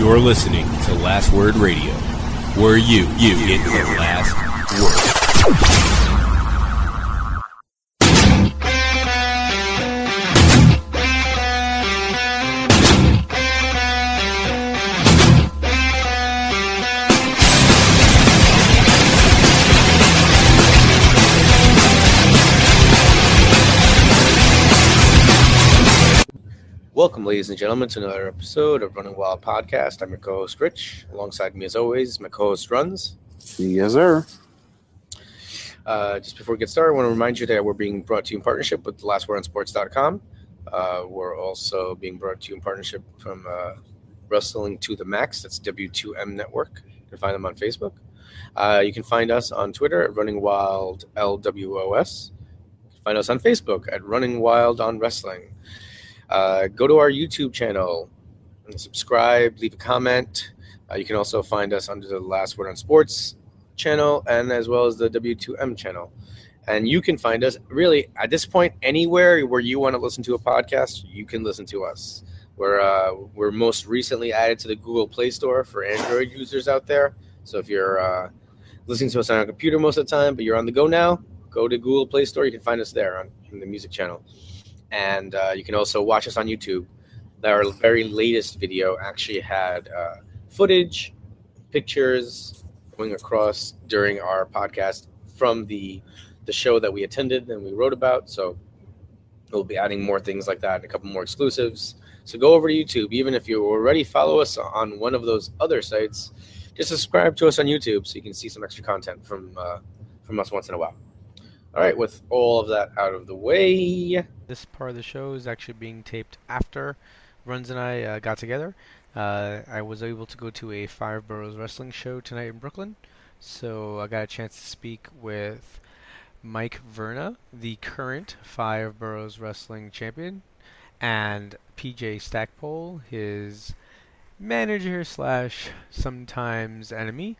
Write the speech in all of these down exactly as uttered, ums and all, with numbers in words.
You're listening to Last Word Radio, where you, you get the last word. Welcome, ladies and gentlemen, to another episode of Running Wild Podcast. I'm your co-host, Rich. Alongside me, as always, my co-host, Runs. Yes, sir. Uh, just before we get started, I want to remind you that we're being brought to you in partnership with the last word on sports dot com. Uh, we're also being brought to you in partnership from uh, Wrestling to the Max. That's W two M Network. You can find them on Facebook. Uh, you can find us on Twitter at Running Wild L W O S. You can find us on Facebook at Running Wild on Wrestling. Uh, go to our YouTube channel and subscribe, leave a comment. Uh, you can also find us under the Last Word on Sports channel and as well as the W two M channel. And you can find us really at this point anywhere where you want to listen to a podcast, you can listen to us. We're, uh, we're most recently added to the Google Play Store for Android users out there. So if you're uh, listening to us on a computer most of the time, but you're on the go now, go to Google Play Store. You can find us there on in the music channel. And uh, you can also watch us on YouTube. Our very latest video actually had uh, footage, pictures going across during our podcast from the the show that we attended and we wrote about. So we'll be adding more things like that and a couple more exclusives. So go over to YouTube. Even if you already follow us on one of those other sites, just subscribe to us on YouTube so you can see some extra content from uh, from us once in a while. All right, with all of that out of the way. This part of the show is actually being taped after Runs and I uh, got together. Uh, I was able to go to a Five Boroughs wrestling show tonight in Brooklyn, so I got a chance to speak with Mike Verna, the current Five Boroughs wrestling champion, and P J Stackpole, his manager slash sometimes enemy.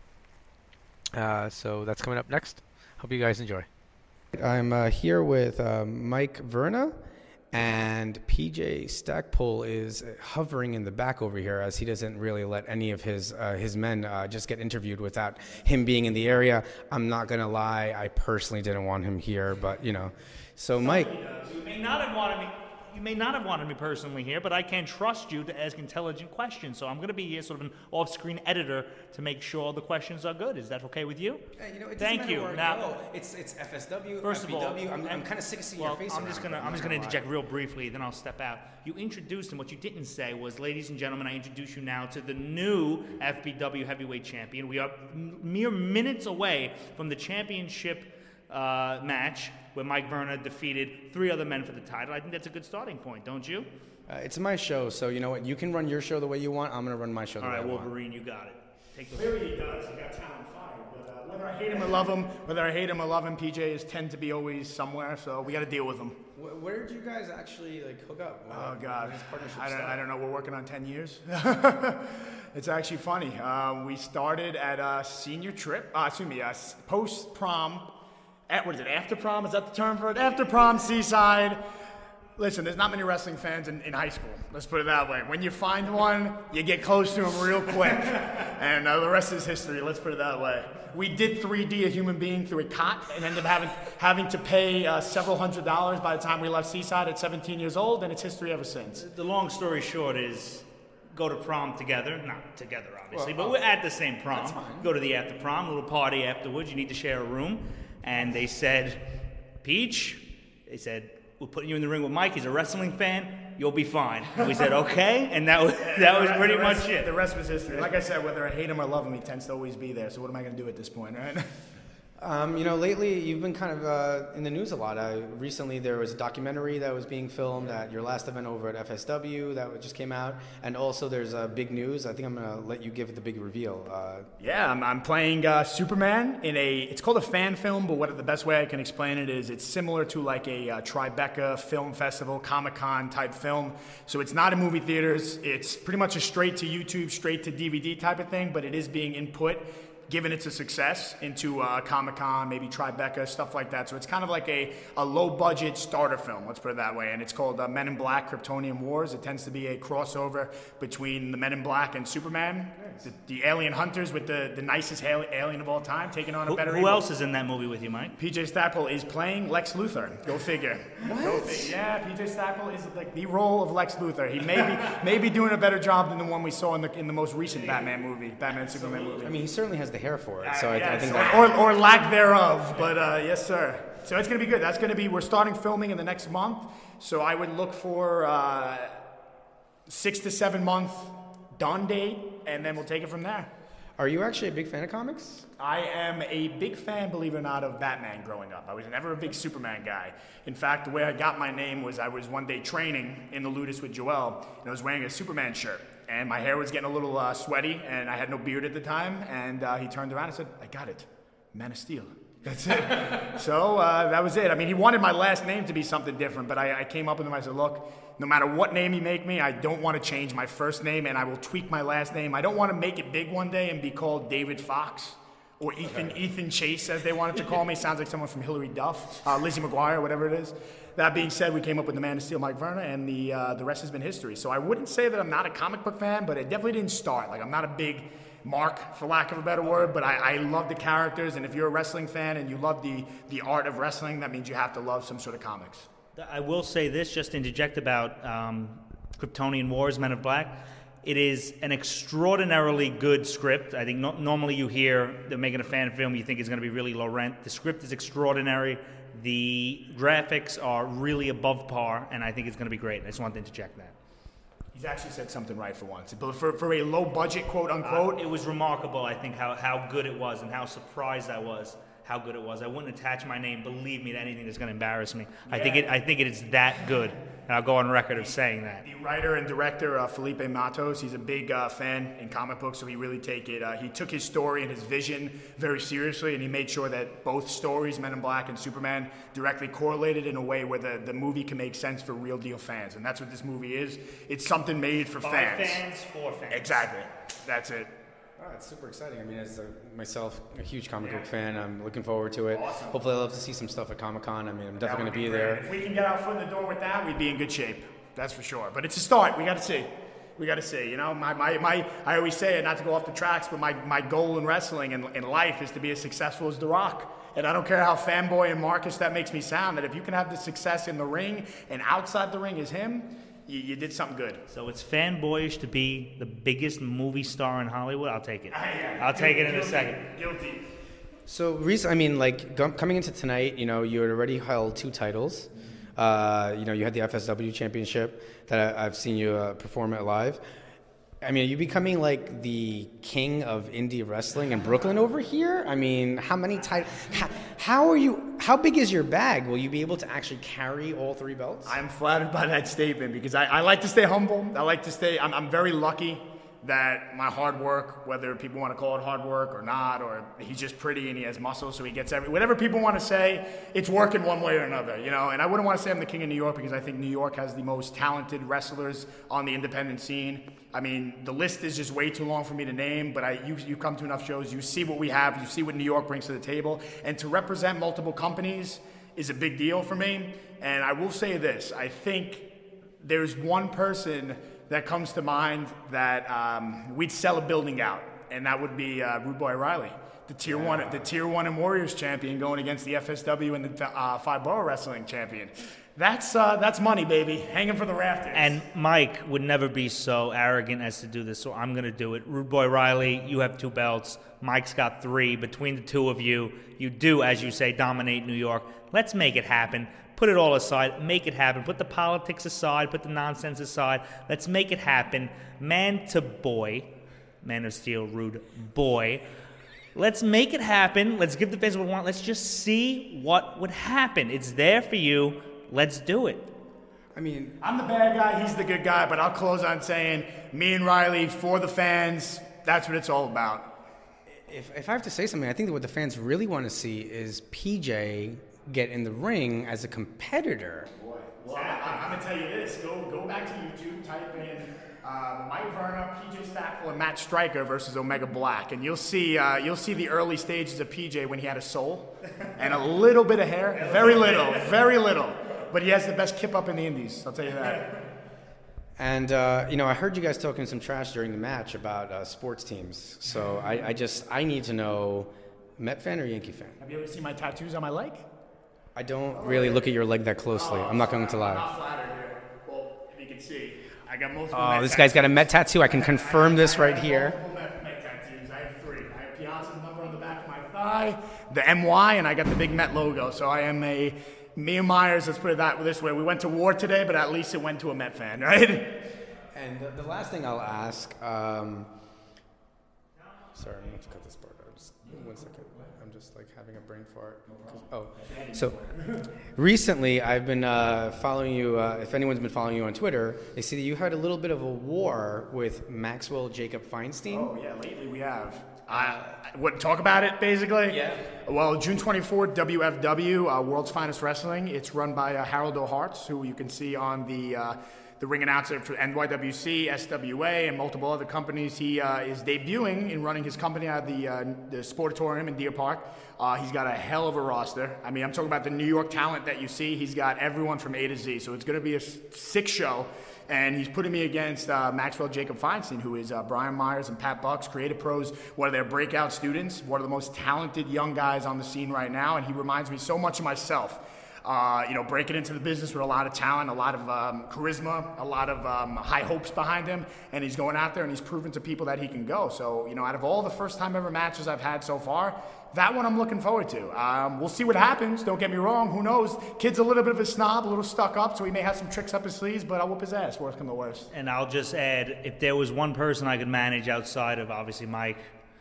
Uh, so that's coming up next. Hope you guys enjoy. I'm uh, here with uh, Mike Verna, and P J Stackpole is hovering in the back over here as he doesn't really let any of his uh, his men uh, just get interviewed without him being in the area. I'm not going to lie, I personally didn't want him here, but, you know. So, Mike. You may not have wanted me. You may not have wanted me personally here, but I can trust you to ask intelligent questions. So I'm going to be here, sort of an off-screen editor, to make sure the questions are good. Is that okay with you? Hey, you know, it Thank you. Now, it's it's F S W. First F B W. of all, I'm, I'm kind of sick of seeing well, your face. I'm just around, gonna I'm just gonna gonna interject real briefly, then I'll step out. You introduced him. What you didn't say was, ladies and gentlemen, I introduce you now to the new F B W heavyweight champion. We are mere minutes away from the championship Uh, match where Mike Verna defeated three other men for the title. I think that's a good starting point, don't you? Uh, it's my show, so you know what? You can run your show the way you want. I'm going to run my show the All way right, I want. Wolverine, you got it. Take the Clearly he does. He got talent fired. But uh, whether I hate him or love him, whether I hate him or love him, P J is tend to be always somewhere, so we got to deal with him. Where, where did you guys actually like hook up? When, Oh God, this partnership I don't, started? I don't know. We're working on ten years. It's actually funny. Uh, we started at a senior trip. Uh, excuse me, uh, post prom. At, what is it, after prom? Is that the term for it? After prom, Seaside. Listen, there's not many wrestling fans in, in high school. Let's put it that way. When you find one, you get close to them real quick. And uh, the rest is history, let's put it that way. We did three D a human being through a cot and ended up having, having to pay uh, several hundred dollars by the time we left Seaside at seventeen years old, and it's history ever since. The long story short is, go to prom together. Not together, obviously, Well, but we're at the same prom. That's fine. Go to the after prom, little party afterwards. You need to share a room. And they said, Peach, they said, we're putting you in the ring with Mike. He's a wrestling fan. You'll be fine. And we said, okay. And that was that was pretty the rest, much it. The rest was history. Like I said, whether I hate him or love him, he tends to always be there. So what am I going to do at this point, right? Um, you know, lately you've been kind of uh, in the news a lot. Uh, recently there was a documentary that was being filmed at your last event over at F S W that just came out. And also there's uh, big news. I think I'm going to let you give the big reveal. Uh, Yeah, I'm, I'm playing uh, Superman in a, it's called a fan film, but what the best way I can explain it is it's similar to like a uh, Tribeca Film Festival, Comic-Con type film. So it's not in movie theaters. It's pretty much a straight to YouTube, straight to D V D type of thing, but it is being input given it's a success, into uh, Comic-Con, maybe Tribeca, stuff like that. So it's kind of like a, a low-budget starter film, let's put it that way. And it's called uh, Men in Black, Kryptonian Wars. It tends to be a crossover between the Men in Black and Superman. Nice. The, the alien hunters with the, the nicest alien of all time, taking on a Who, better who evil. else is in that movie with you, Mike? P J Stackpole is playing Lex Luthor. Go figure. What? Go figure. Yeah, P J Stackpole is like the role of Lex Luthor. He may be, may be doing a better job than the one we saw in the in the most recent Batman movie, Batman Superman movie. I mean, he certainly has the hair for it, so Uh, I, yes, I think or, that. or, or lack thereof, but uh, yes, sir. So it's going to be good. That's going to be, we're starting filming in the next month, so I would look for uh, six to seven month done date, and then we'll take it from there. Are you actually a big fan of comics? I am a big fan, believe it or not, of Batman growing up. I was never a big Superman guy. In fact, the way I got my name was I was one day training in the Ludus with Joel, and I was wearing a Superman shirt. And my hair was getting a little uh, sweaty, and I had no beard at the time. And uh, he turned around and said, I got it. Man of Steel. That's it. So uh, that was it. I mean, he wanted my last name to be something different, but I, I came up with him. I said, look, no matter what name you make me, I don't want to change my first name, and I will tweak my last name. I don't want to make it big one day and be called David Fox or Ethan okay. Ethan Chase, as they wanted to call me. Sounds like someone from Hillary Duff, uh, Lizzie McGuire, whatever it is. That being said, we came up with the Man of Steel, Mike Verna, and the uh, the rest has been history. So I wouldn't say that I'm not a comic book fan, but it definitely didn't start. Like, I'm not a big mark, for lack of a better word, but I, I love the characters, and if you're a wrestling fan and you love the, the art of wrestling, that means you have to love some sort of comics. I will say this, just to interject about um, Kryptonian Wars, Men of Black. It is an extraordinarily good script. I think no- normally you hear they're making a fan film, you think it's going to be really low rent. The script is extraordinary. The graphics are really above par, and I think it's going to be great. I just wanted to interject that. He's actually said something right for once. But for, for a low budget, quote unquote. Uh, it was remarkable, I think, how, how good it was and how surprised I was how good it was. I wouldn't attach my name, believe me, to anything that's going to embarrass me. Yeah. I think it I think it is that good. And I'll go on record of saying that. The writer and director, uh, Felipe Matos, he's a big uh, fan in comic books, so he really take it. Uh, he took his story and his vision very seriously, and he made sure that both stories, Men in Black and Superman, directly correlated in a way where the, the movie can make sense for real deal fans. And that's what this movie is. It's something made for By fans. fans, for fans. Exactly. That's it. Oh, it's super exciting. I mean, as a, myself, a huge comic book fan, I'm looking forward to it. Awesome. Hopefully, I'll love to see some stuff at Comic-Con. I mean, I'm definitely going to be, be there. If we can get our foot in the door with that, we'd be in good shape. That's for sure. But it's a start. We got to see. We got to see. You know, my, my, my, I always say it, not to go off the tracks, but my, my goal in wrestling and in life is to be as successful as The Rock. And I don't care how fanboy and Marcus that makes me sound, that if you can have the success in the ring and outside the ring as him, You, you did something good. So it's fanboyish to be the biggest movie star in Hollywood? I'll take it. Uh, yeah. I'll take it in Guilty. a second. Guilty. So, Reese, I mean, like, g- coming into tonight, you know, you had already held two titles. Uh, you know, you had the F S W championship that I, I've seen you uh, perform at live. I mean, are you becoming like the king of indie wrestling in Brooklyn over here? I mean, how many titles? How, how are you? How big is your bag? Will you be able to actually carry all three belts? I'm flattered by that statement because I, I like to stay humble. I like to stay. I'm, I'm very lucky that my hard work, whether people want to call it hard work or not, or he's just pretty and he has muscles, so he gets every whatever people want to say, it's working one way or another, you know. And I wouldn't want to say I'm the king of New York because I think New York has the most talented wrestlers on the independent scene. I mean, the list is just way too long for me to name, but I you you come to enough shows, you see what we have, you see what New York brings to the table, and to represent multiple companies is a big deal for me. And I will say this: I think there's one person that comes to mind that um, we'd sell a building out, and that would be uh, Rude Boy Riley, the tier yeah. one, the tier one and Warriors champion, going against the F S W and the uh, Five Borough Wrestling champion. That's uh, that's money, baby, hanging for the rafters. And Mike would never be so arrogant as to do this, so I'm going to do it. Rude Boy Riley, you have two belts. Mike's got three. Between the two of you, you do, as you say, dominate New York. Let's make it happen. Put it all aside. Make it happen. Put the politics aside. Put the nonsense aside. Let's make it happen. Man to boy. Man of Steel, Rude Boy. Let's make it happen. Let's give the fans what we want. Let's just see what would happen. It's there for you. Let's do it. I mean, I'm the bad guy, he's the good guy, but I'll close on saying me and Riley, for the fans, that's what it's all about. If, if I have to say something, I think that what the fans really want to see is P J get in the ring as a competitor. Boy, well, I, I'm going to tell you this. Go go back to YouTube, type in uh, Mike Verna, P J Stackpole, and Matt Stryker versus Omega Black, and you'll see uh, you'll see the early stages of P J when he had a soul and a little bit of hair, very little, very little, but he has the best kip up in the Indies. I'll tell you that. And, uh, you know, I heard you guys talking some trash during the match about uh, sports teams. So I, I just, I need to know, Met fan or Yankee fan? Have you ever seen my tattoos on my leg? I don't really look at your leg that closely. Oh, I'm not going to I'm lie. not flattered here. Well, if you can see, I got multiple Oh, Met this guy's got a tattoos. Met tattoo. I can confirm this right here. Multiple Met, Met tattoos. I have three. I have Piazza's number on the back of my thigh, the M Y, and I got the big Met logo. So I am a Mia Myers, let's put it that this way. We went to war today, but at least it went to a Met fan, right? And the, the last thing I'll ask, um, sorry, I'm going to have to cut this part out. Just one second. I'm just like having a brain fart. Oh, so recently I've been uh, following you. Uh, if anyone's been following you on Twitter, they see that you had a little bit of a war with Maxwell Jacob Feinstein. Oh, yeah, lately we have. Uh, what, talk about it, basically? Yeah. Well, June twenty-fourth, W F W, uh, World's Finest Wrestling. It's run by uh, Harold O'Harts, who you can see on the... Uh, the ring announcer for N Y W C, S W A, and multiple other companies. He uh, is debuting in running his company out of the, uh, the Sportatorium in Deer Park. Uh, he's got a hell of a roster. I mean, I'm talking about the New York talent that you see. He's got everyone from A to Z. So it's going to be a sick show. And he's putting me against uh, Maxwell Jacob Feinstein, who is uh, Brian Myers and Pat Bucks, Creative Pros, one of their breakout students, one of the most talented young guys on the scene right now. And he reminds me so much of myself. Uh, you know, breaking into the business with a lot of talent, a lot of um, charisma, a lot of um, high hopes behind him, and he's going out there and he's proven to people that he can go. So, you know, out of all the first-time ever matches I've had so far, that one I'm looking forward to. Um, we'll see what happens. Don't get me wrong. Who knows? Kid's a little bit of a snob, a little stuck up, so he may have some tricks up his sleeves, but I'll whoop his ass. Worst come to worst. And I'll just add, if there was one person I could manage outside of obviously Mike,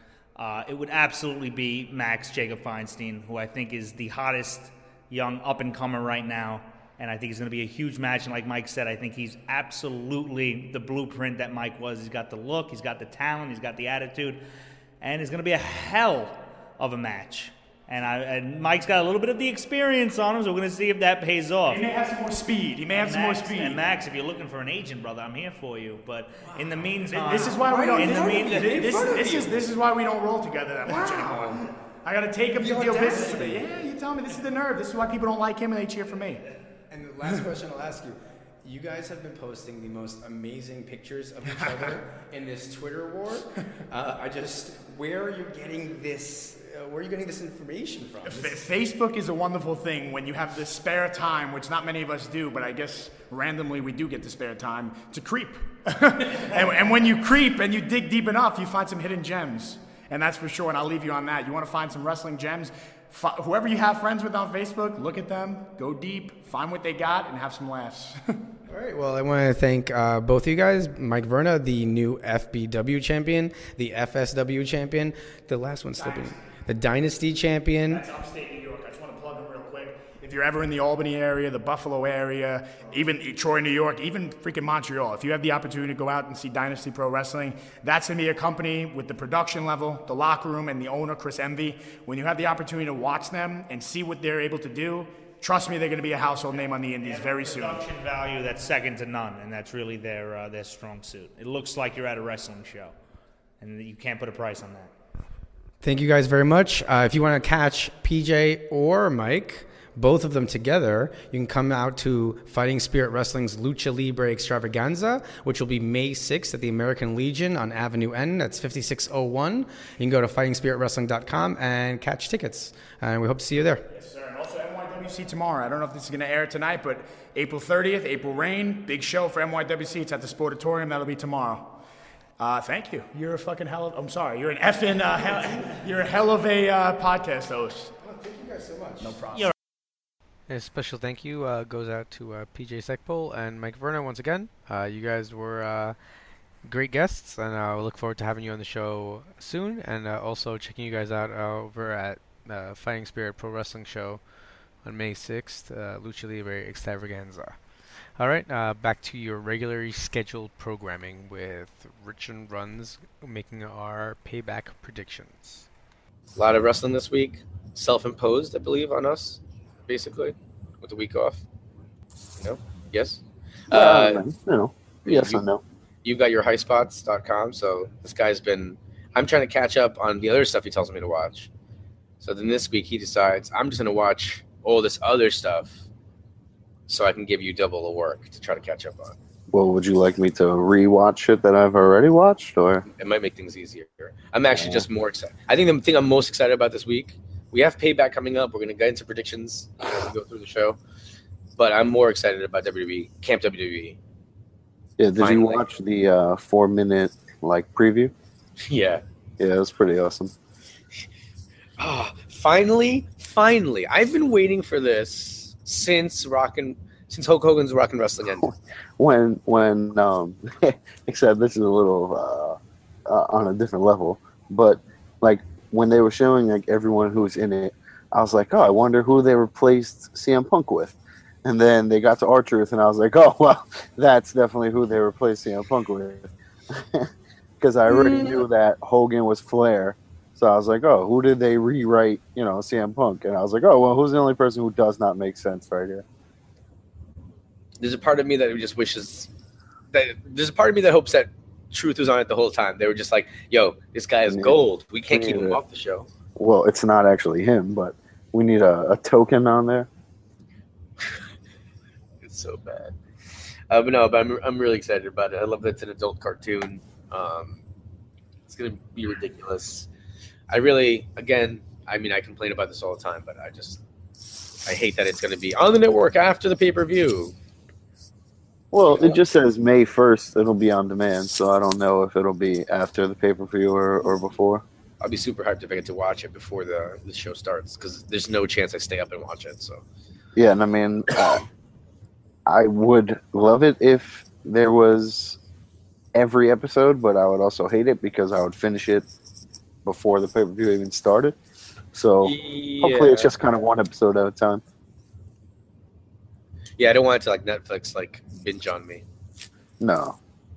uh, it would absolutely be Max Jacob Feinstein, who I think is the hottest young up-and-comer right now, and I think it's going to be a huge match. And like Mike said, I think he's absolutely the blueprint that Mike was. He's got the look, he's got the talent, he's got the attitude, and it's going to be a hell of a match. And, I, and Mike's got a little bit of the experience on him, so we're going to see if that pays off. He may have some more speed. He may have And some Max, more speed. And Max, if you're looking for an agent, brother, I'm here for you. But in the meantime, This is why we don't. In the this, meantime, this, this is this is why we don't roll together that much anymore. I gotta take him to deal business with it. Yeah, you tell me. This is the nerve. This is why people don't like him and they cheer for me. And the last question I'll ask you. You guys have been posting the most amazing pictures of each other in this Twitter war. Uh, I just, where are you getting this, uh, where are you getting this information from? F- Facebook is a wonderful thing when you have the spare time, which not many of us do, but I guess randomly we do get the spare time to creep. and, and when you creep and you dig deep enough, you find some hidden gems. And that's for sure, and I'll leave you on that. You want to find some wrestling gems? F- whoever you have friends with on Facebook, look at them, go deep, find what they got, and have some laughs. All right, well, I want to thank uh, both of you guys. Mike Verna, the new F B W champion, the F S W champion, the last one slipping, the Dynasty champion. That's upstate New York. I just want to plug them real quick. If you're ever in the Albany area, the Buffalo area, even Troy, New York, even freaking Montreal, if you have the opportunity to go out and see Dynasty Pro Wrestling, that's going to be a company with the production level, the locker room, and the owner, Chris Envy. When you have the opportunity to watch them and see what they're able to do, trust me, they're going to be a household name on the Indies very soon. Production value that's second to none, and that's really their uh, their strong suit. It looks like you're at a wrestling show, and you can't put a price on that. Thank you guys very much. Uh, if you want to catch P J or Mike, both of them together, you can come out to Fighting Spirit Wrestling's Lucha Libre Extravaganza, which will be May sixth at the American Legion on Avenue N. That's fifty-six oh one. You can go to fighting spirit wrestling dot com and catch tickets. And we hope to see you there. Yes, sir. And also N Y W C tomorrow. I don't know if this is going to air tonight, but April thirtieth, April Rain, big show for N Y W C. It's at the Sportatorium. That'll be tomorrow. Uh, thank you. You're a fucking hell of, I'm sorry, you're an effing, uh, hell, you're a hell of a uh, podcast host. Oh, thank you guys so much. No problem. You're A special thank you uh, goes out to uh, P J Stackpole and Mike Verna once again. Uh, you guys were uh, great guests, and I uh, look forward to having you on the show soon, and uh, also checking you guys out uh, over at uh, Fighting Spirit Pro Wrestling Show on May sixth, uh, Lucha Libre Extravaganza. All right, uh, back to your regularly scheduled programming with Rich and Runs making our payback predictions. A lot of wrestling this week, self-imposed, I believe, on us, basically, with the week off. You know? Yes? Yeah, Uh, you know, yes you- and no. you've got your high spots dot com. So this guy's been. I'm trying to catch up on the other stuff he tells me to watch. So then this week he decides I'm just going to watch all this other stuff, so I can give you double the work to try to catch up on. Well, would you like me to rewatch it that I've already watched, or it might make things easier? I'm actually yeah. just more excited. I think the thing I'm most excited about this week, we have Payback coming up. We're going to get into predictions as we go through the show, but I'm more excited about W W E, Camp W W E. Yeah, did Finally. you watch the uh, four minute like preview? Yeah, yeah, it was pretty awesome. Oh, finally, finally! I've been waiting for this since Rockin'. Since Hulk Hogan's Rock and Wrestling ended. When, when, um, except this is a little uh, uh, on a different level, but like when they were showing like everyone who was in it, I was like, oh, I wonder who they replaced C M Punk with. And then they got to R-Truth, and I was like, oh, well, that's definitely who they replaced C M Punk with. Because I already mm. knew that Hogan was Flair. So I was like, oh, who did they rewrite, you know, C M Punk? And I was like, oh, well, who's the only person who does not make sense right here? There's a part of me that just wishes that there's a part of me that hopes that Truth was on it the whole time. They were just like, yo, this guy is gold. We can't keep him off the show. Well, it's not actually him, but we need a, a token on there. It's so bad. Uh, but no, but I'm, I'm really excited about it. I love that it's an adult cartoon. Um, it's going to be ridiculous. I really, again, I mean, I complain about this all the time, but I just, I hate that it's going to be on the network after the pay-per-view. Well, it just says May first it'll be on demand, so I don't know if it'll be after the pay-per-view or, or before. I'll be super hyped if I get to watch it before the, the show starts, because there's no chance I stay up and watch it. So, yeah, and I mean, uh, I would love it if there was every episode, but I would also hate it because I would finish it before the pay-per-view even started. So yeah. Hopefully it's just kind of one episode at a time. Yeah, I don't want it to like Netflix like binge on me. No.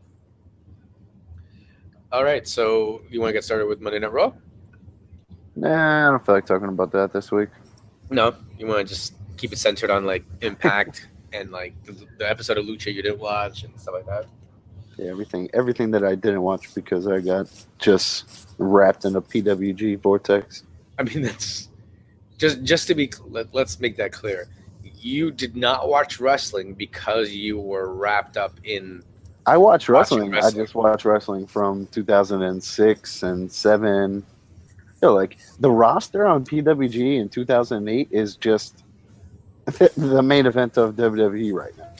All right, so you want to get started with Monday Night Raw? Nah, I don't feel like talking about that this week. No, you want to just keep it centered on like Impact and like the, the episode of Lucha you didn't watch and stuff like that. Yeah, everything, everything that I didn't watch because I got just wrapped in a P W G vortex. I mean, that's just just to be. Let, let's make that clear. You did not watch wrestling because you were wrapped up in. I watch wrestling. wrestling. I just watch wrestling from two thousand six and seven. You know, like the roster on P W G in two thousand eight is just the main event of W W E right now.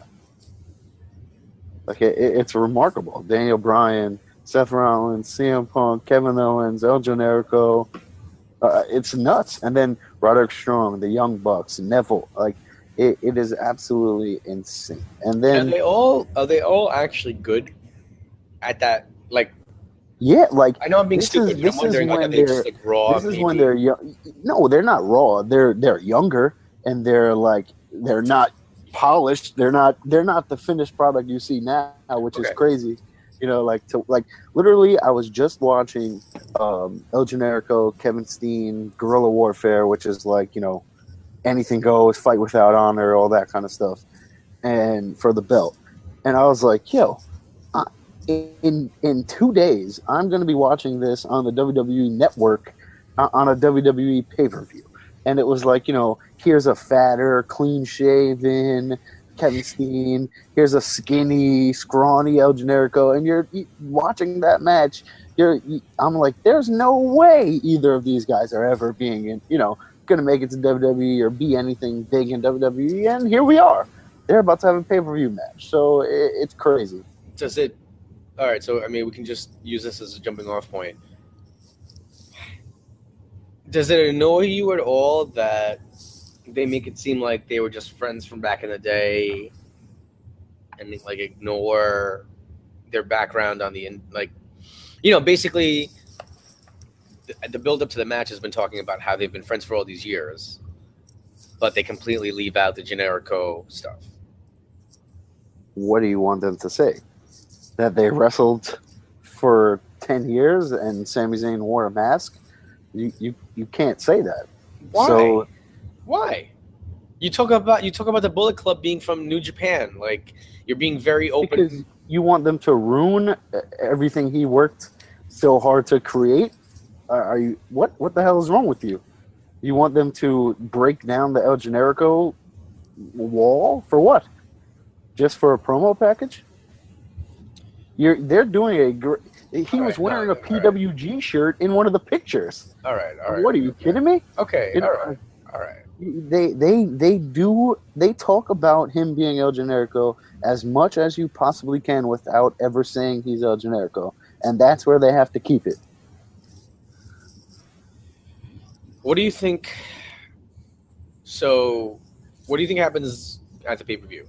Like it, it's remarkable. Daniel Bryan, Seth Rollins, C M Punk, Kevin Owens, El Generico. Uh, it's nuts. And then Roderick Strong, the Young Bucks, Neville. Like it, it is absolutely insane. And then are they all are they all actually good at that? Like yeah, like I know I'm being stupid. Is, but I'm wondering like, are they just like raw? This is maybe? when they're young. No, they're not raw. They're they're younger and they're like they're not polished. They're not they're not the finished product you see now, which okay. is crazy. You know, like to like literally, I was just watching um, El Generico, Kevin Steen, Guerrilla Warfare, which is like you know, anything goes, fight without honor, all that kind of stuff, and for the belt. And I was like, yo, uh, in in two days, I'm going to be watching this on the W W E Network uh, on a W W E pay per view. And it was like, you know, here's a fatter, clean shaven Kevin Steen. Here's a skinny, scrawny El Generico, and you're watching that match. You're, I'm like, there's no way either of these guys are ever being, in, you know, going to make it to W W E or be anything big in W W E. And here we are. They're about to have a pay-per-view match, so it, it's crazy. Does it? All right, so I mean, we can just use this as a jumping-off point. Does it annoy you at all that they make it seem like they were just friends from back in the day, and like ignore their background on the like, you know, basically the, the build up to the match has been talking about how they've been friends for all these years, but they completely leave out the Generico stuff. What do you want them to say? That they wrestled for ten years and Sami Zayn wore a mask? You you, you can't say that. Why? So, Why? You talk about you talk about the Bullet Club being from New Japan. Like you're being very open. Because You want them to ruin everything he worked so hard to create? Are, are you what? What the hell is wrong with you? You want them to break down the El Generico wall for what? Just for a promo package? You're they're doing a great. He All was right, wearing no, a P W G right. shirt in one of the pictures. All right, all right. What are you kidding me? Okay, it, all right, all right. They they they do they talk about him being El Generico as much as you possibly can without ever saying he's El Generico, and that's where they have to keep it. What do you think? So, what do you think happens at the pay-per-view?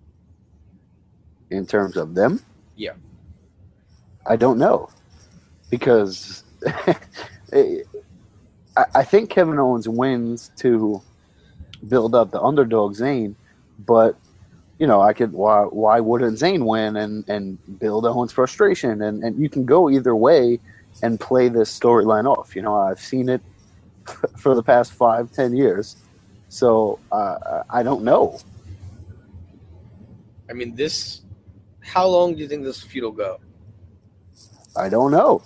In terms of them? Yeah. I don't know. Because I, I think Kevin Owens wins to build up the underdog Zayn, but you know, I could why why wouldn't Zayn win and, and build Owens' frustration, and, and you can go either way and play this storyline off. You know, I've seen it for the past five, ten years. So uh, I don't know. I mean, this. How long do you think this feud will go? I don't know.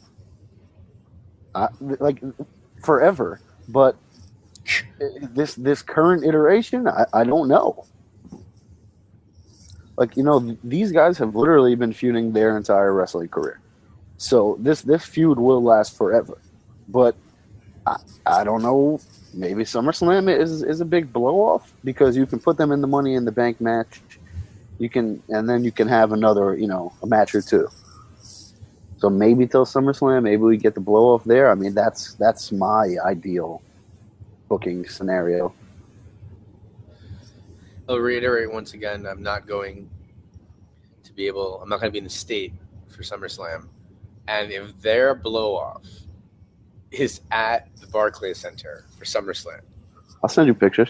I, like forever, but this this current iteration, I, I don't know. Like, you know, these guys have literally been feuding their entire wrestling career, so this this feud will last forever. But I, I don't know. Maybe SummerSlam is is a big blow off because you can put them in the Money in the Bank match. You can, and then you can have another, you know, a match or two. So maybe till SummerSlam, maybe we get the blow off there. I mean, that's that's my ideal booking scenario. I'll reiterate once again, I'm not going to be able, I'm not going to be in the state for SummerSlam. And if their blow off is at the Barclays Center for SummerSlam, I'll send you pictures.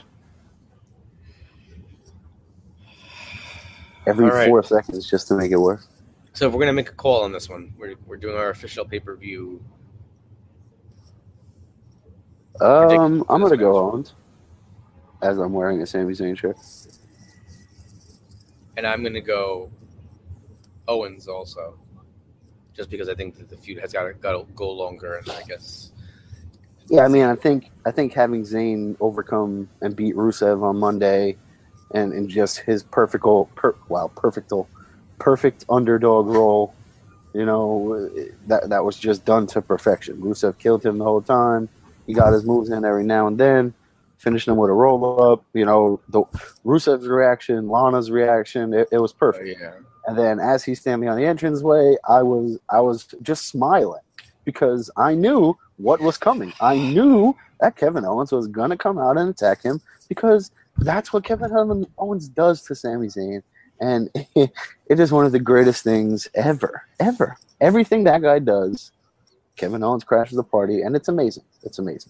Every right. four seconds just to make it work. So if we're going to make a call on this one, we're we're doing our official pay-per-view. Um, I'm going to go Owens, as I'm wearing a Sami Zayn shirt. And I'm going to go Owens also, just because I think that the feud has got to, got to go longer, and I guess. Yeah, I mean, I think I think having Zayn overcome and beat Rusev on Monday, and, and just his perfect, per, wow, perfect, perfect underdog role, you know, that that was just done to perfection. Rusev killed him the whole time. He got his moves in every now and then, finishing him with a roll up. You know, the Rusev's reaction, Lana's reaction, it, it was perfect. Oh, yeah. And then as he's standing on the entranceway, I was I was just smiling because I knew what was coming. I knew that Kevin Owens was going to come out and attack him because that's what Kevin Owens does to Sami Zayn. And it, it is one of the greatest things ever, ever. Everything that guy does, Kevin Owens crashes the party, and it's amazing. It's amazing.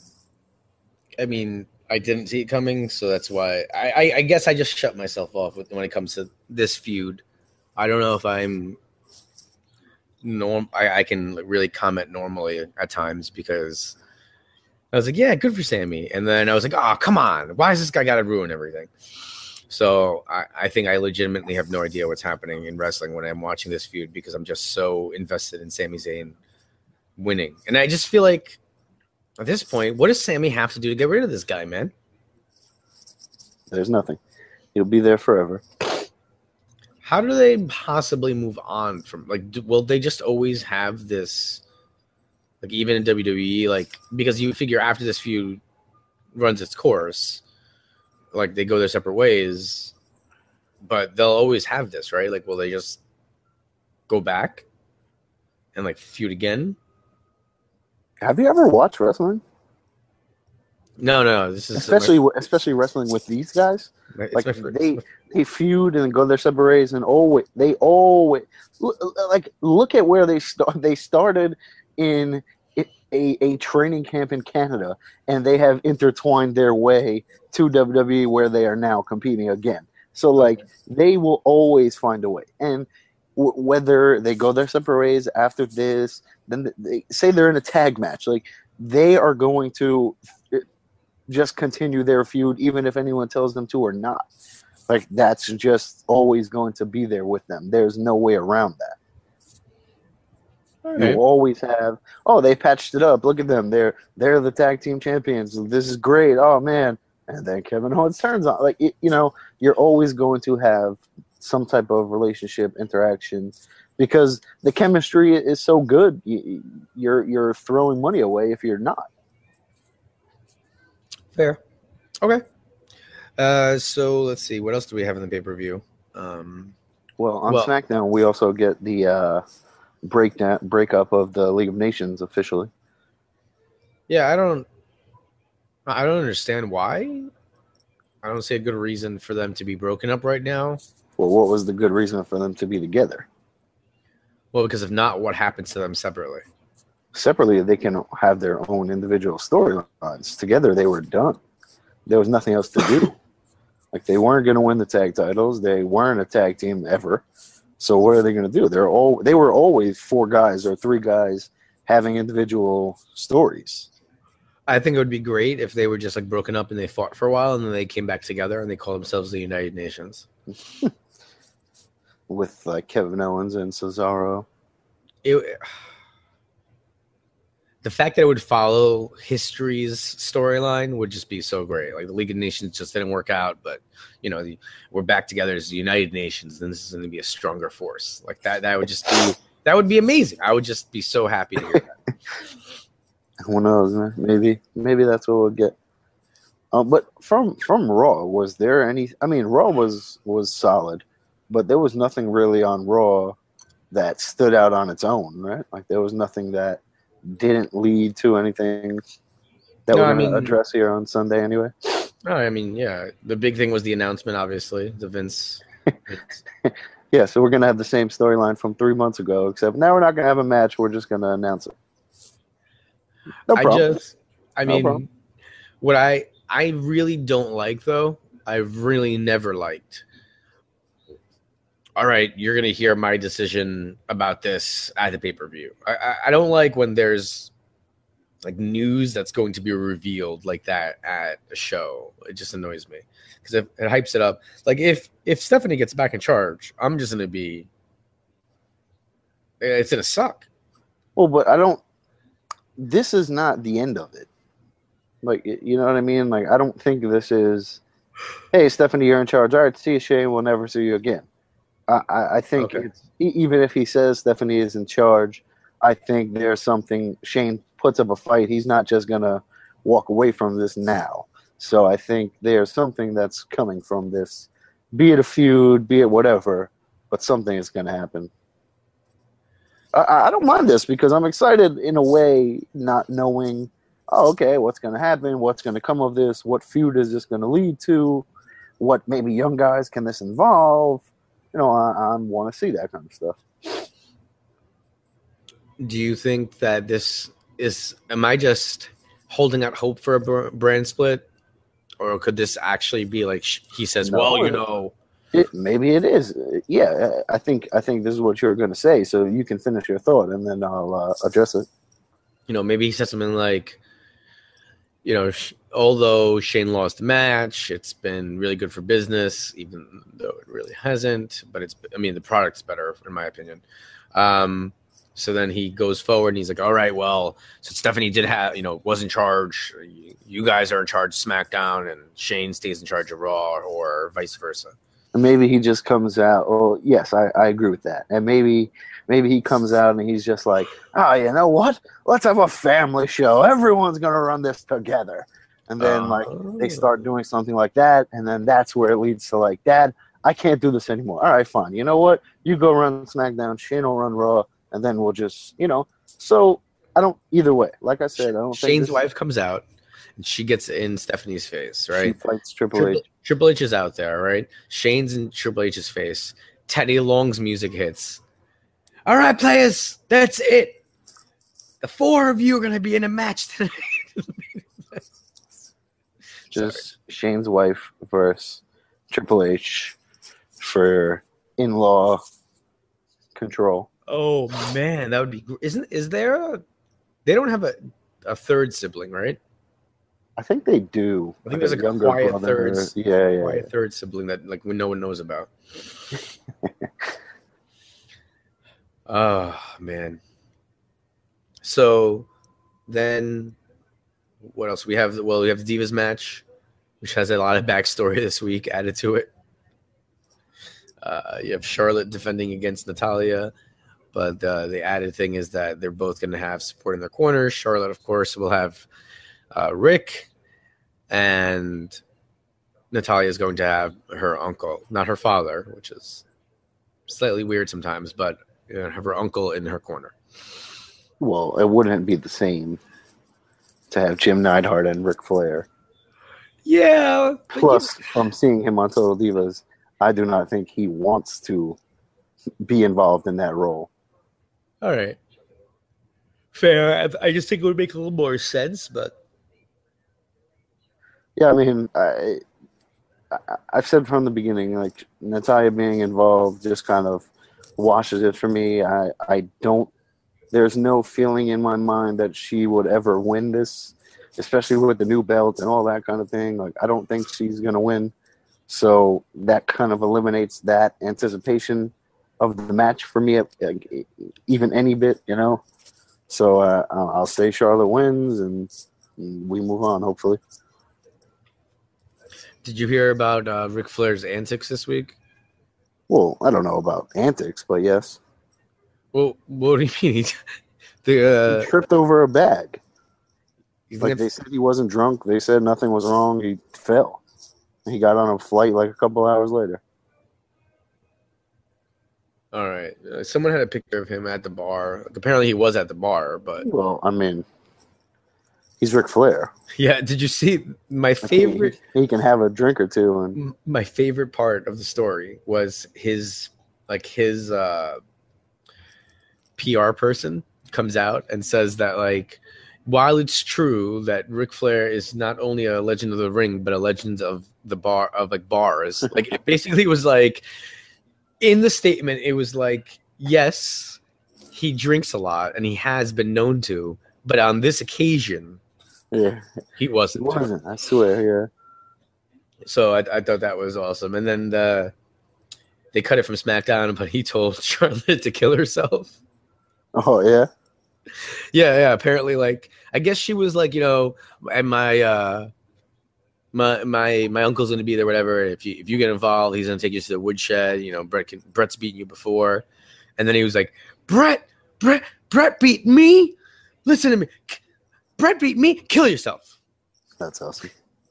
I mean, I didn't see it coming, so that's why I, I, I guess I just shut myself off with, when it comes to this feud. I don't know if I'm norm. I, I can really comment normally at times because I was like, yeah, good for Sammy. And then I was like, oh, come on. Why is this guy got to ruin everything? So I, I think I legitimately have no idea what's happening in wrestling when I'm watching this feud because I'm just so invested in Sami Zayn winning. And I just feel like at this point, what does Sammy have to do to get rid of this guy, man? There's nothing. He'll be there forever. How do they possibly move on from, like, do, will they just always have this, like, even in W W E, like, because you figure after this feud runs its course, like, they go their separate ways, but they'll always have this, right? Like, will they just go back and, like, feud again? Have you ever watched wrestling? No, no. This is especially my, especially wrestling with these guys. It's like first, they they feud and go their separate ways, and always they always like look at where they start. They started in a, a training camp in Canada, and they have intertwined their way to W W E where they are now competing again. So like they will always find a way, and w- whether they go their separate ways after this, then they say they're in a tag match, like they are going to just continue their feud, even if anyone tells them to or not. Like that's just always going to be there with them. There's no way around that. Right. You always have, oh, they patched it up. Look at them. They're they're the tag team champions. This is great. Oh man. And then Kevin Owens turns on. Like it, you know, you're always going to have some type of relationship interaction because the chemistry is so good. You, you're you're throwing money away if you're not. Fair. Okay. Uh, so let's see. What else do we have in the pay-per-view? Um, well, on well, SmackDown, we also get the uh, breakdown breakup of the League of Nations officially. Yeah, I don't. I don't understand why. I don't see a good reason for them to be broken up right now. Well, what was the good reason for them to be together? Well, because if not, what happens to them separately? Separately, they can have their own individual storylines. Together, they were done. There was nothing else to do. Like, they weren't going to win the tag titles. They weren't a tag team ever. So what are they going to do? They're all they were always four guys or three guys having individual stories. I think it would be great if they were just like broken up and they fought for a while and then they came back together and they called themselves the United Nations. With like Kevin Owens and Cesaro. It, the fact that it would follow history's storyline would just be so great. Like the League of Nations just didn't work out, but you know, the, we're back together as the United Nations. Then this is going to be a stronger force. Like that, that would just be that would be amazing. I would just be so happy to hear that. Who knows, man? Maybe, maybe that's what we'll get. Um, but from from Raw, was there any? I mean, Raw was was solid, but there was nothing really on Raw that stood out on its own, right? Like there was nothing that didn't lead to anything that No, we're I going to mean- address here on Sunday, anyway. No, I mean, yeah, the big thing was the announcement, obviously, the Vince. it's- Yeah, so we're going to have the same storyline from three months ago, except now we're not going to have a match. We're just going to announce it. No I problem. just, I No mean, problem. what I I really don't like though, I've really never liked. All right, you're gonna hear my decision about this at the pay per view. I, I I don't like when there's like news that's going to be revealed like that at a show. It just annoys me because it, it hypes it up. Like if if Stephanie gets back in charge, I'm just gonna be. It's gonna suck. Well, but I don't. This is not the end of it. Like, you know what I mean? Like, I don't think this is, hey, Stephanie, you're in charge. All right, see you, Shane. We'll never see you again. I, I, I think Okay. it's, e- even if he says Stephanie is in charge, I think there's something. Shane puts up a fight. He's not just going to walk away from this now. So I think there's something that's coming from this, be it a feud, be it whatever, but something is going to happen. I, I don't mind this because I'm excited in a way, not knowing, oh, okay, what's going to happen? What's going to come of this? What feud is this going to lead to? What maybe young guys can this involve? You know, I, I want to see that kind of stuff. Do you think that this is, am I just holding out hope for a br- brand split? Or could this actually be like sh- he says, No, well, you it- know, It, maybe it is. Yeah, I think I think this is what you're going to say, so you can finish your thought, and then I'll uh, address it. you know, maybe he said something like, you know, sh- although Shane lost the match, it's been really good for business, even though it really hasn't. But it's, I mean, the product's better, in my opinion. Um, so then he goes forward and he's like, all right, well, so Stephanie did have, you know, was in charge. You, you guys are in charge of SmackDown and Shane stays in charge of Raw or vice versa. And maybe he just comes out. Oh, yes, I, I agree with that. And maybe maybe he comes out and he's just like, oh, you know what? Let's have a family show. Everyone's gonna run this together. And then Uh, like they start doing something like that, and then that's where it leads to like, Dad, I can't do this anymore. All right, fine. You know what? You go run SmackDown. Shane will run Raw, and then we'll just, you know. So I don't either way. Like I said, I don't. think Shane's this- wife comes out and she gets in Stephanie's face, She right? fights Triple Triple, H. Triple H is out there, right? Shane's in Triple H's face. Teddy Long's music hits. All right, players, that's it. The four of you are going to be in a match tonight. Just Shane's wife versus Triple H for in-law control. Oh man, that would be. gr- Isn't is there a? They don't have a a third sibling, right? I think they do. I think there's like a younger quiet brother. third, Yeah, yeah. quiet yeah. third sibling that like no one knows about. Oh man. So then, what else we have? Well, we have the Divas match, which has a lot of backstory this week added to it. Uh, you have Charlotte defending against Natalya, but uh, the added thing is that they're both going to have support in their corners. Charlotte, of course, will have uh, Rick, and Natalya is going to have her uncle, not her father, which is slightly weird sometimes, but you know, have her uncle in her corner. Well, it wouldn't be the same to have Jim Neidhart and Ric Flair. Yeah. Plus, from seeing him on Total Divas, I do not think he wants to be involved in that role. All right. Fair. I, I just think it would make a little more sense, but yeah, I mean, I, I I've said from the beginning, like Natalya being involved just kind of washes it for me. I I don't. There's no feeling in my mind that she would ever win this, especially with the new belt and all that kind of thing. Like, I don't think she's gonna win. So that kind of eliminates that anticipation of the match for me, even any bit, you know. So uh, I'll say Charlotte wins, and we move on, hopefully. Did you hear about uh, Ric Flair's antics this week? Well, I don't know about antics, but yes. Well, what do you mean? He, the, uh, he tripped over a bag. Like, they they said he wasn't drunk. They said nothing was wrong. He fell. He got on a flight like a couple hours later. All right. Uh, someone had a picture of him at the bar. Like, apparently he was at the bar, but... Well, I mean, he's Ric Flair. Yeah, did you see my favorite... He, he can have a drink or two. And my favorite part of the story was his, like, his uh, P R person comes out and says that, like, while it's true that Ric Flair is not only a legend of the ring, but a legend of the bar, of, like, bars. Like, it basically was, like... In the statement, it was like, yes, he drinks a lot, and he has been known to, but on this occasion, yeah, he wasn't. He wasn't, I swear, yeah. So I, I thought that was awesome. And then the, they cut it from SmackDown, but he told Charlotte to kill herself. Oh, yeah? Yeah, yeah, apparently, like, I guess she was like, you know, and my... uh My my my uncle's gonna be there, whatever. If you if you get involved, he's gonna take you to the woodshed. You know, Brett can, Brett's beaten you before, and then he was like, Brett, Brett, Brett beat me. Listen to me, Brett beat me. Kill yourself. That's awesome.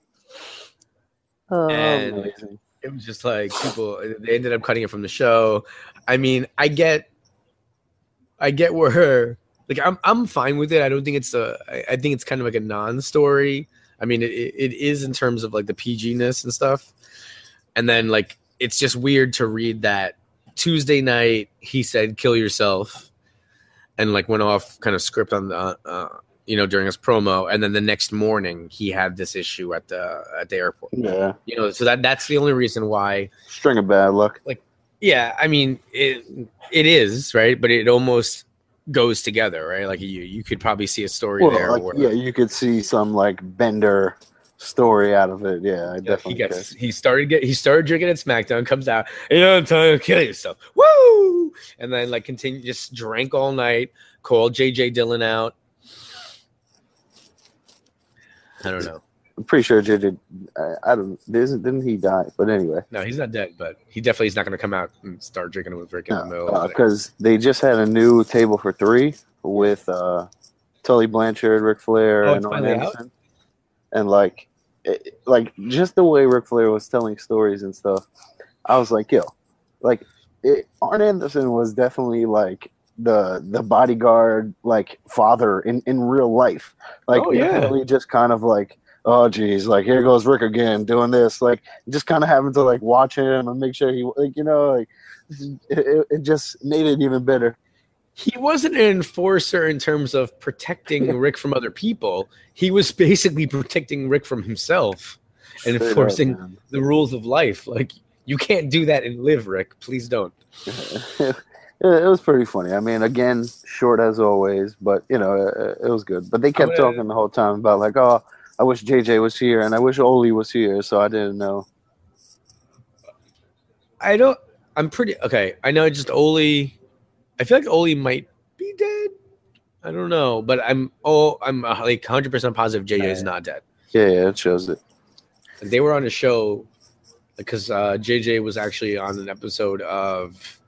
Oh, and amazing. It was just like people. They ended up cutting it from the show. I mean, I get, I get where her like. I'm I'm fine with it. I don't think it's a. I, I think it's kind of like a non-story. I mean, it, it is in terms of, like, the P G-ness and stuff. And then, like, it's just weird to read that Tuesday night he said, kill yourself, and, like, went off kind of script on the, uh, you know, during his promo. And then the next morning he had this issue at the at the airport. Yeah. You know, so that that's the only reason why. String of bad luck. Like, yeah, I mean, it it is, right? But it almost goes together, right? Like you, you could probably see a story well, there. Like, where, yeah, you could see some like Bender story out of it. Yeah, I yeah, definitely. He gets he started get he started drinking at SmackDown, comes out, you know, time to kill yourself, woo! And then like continue, just drank all night, called J J Dillon out. I don't know. I'm pretty sure J J. I, I don't. Isn't didn't he die? But anyway. No, he's not dead, but he definitely is not going to come out and start drinking with Rick in No, the middle. because uh, they just had a new table for three with uh, Tully Blanchard, Ric Flair, Oh, and it's Arn finally Anderson. And like, it, like just the way Ric Flair was telling stories and stuff, I was like, yo, like, it, Arn Anderson was definitely like the the bodyguard, like father in in real life. Like, Oh, yeah. definitely just kind of like. Oh geez, like here goes Rick again doing this, like just kind of having to like watch him and make sure he, like, you know, like it, it just made it even better. He wasn't an enforcer in terms of protecting Rick from other people. He was basically protecting Rick from himself and Straight enforcing up, man. the rules of life. Like, you can't do that and live, Rick. Please don't. it, it was pretty funny. I mean, again, short as always, but you know, it, it was good. But they kept gonna- talking the whole time about like, oh, I wish J J was here, and I wish Oli was here, so I didn't know. I don't. I'm pretty okay. I know just Oli. I feel like Oli might be dead. I don't know, but I'm oh, I'm uh, like one hundred percent positive J J is not dead. Yeah, yeah, it shows it. They were on a show because uh, J J was actually on an episode of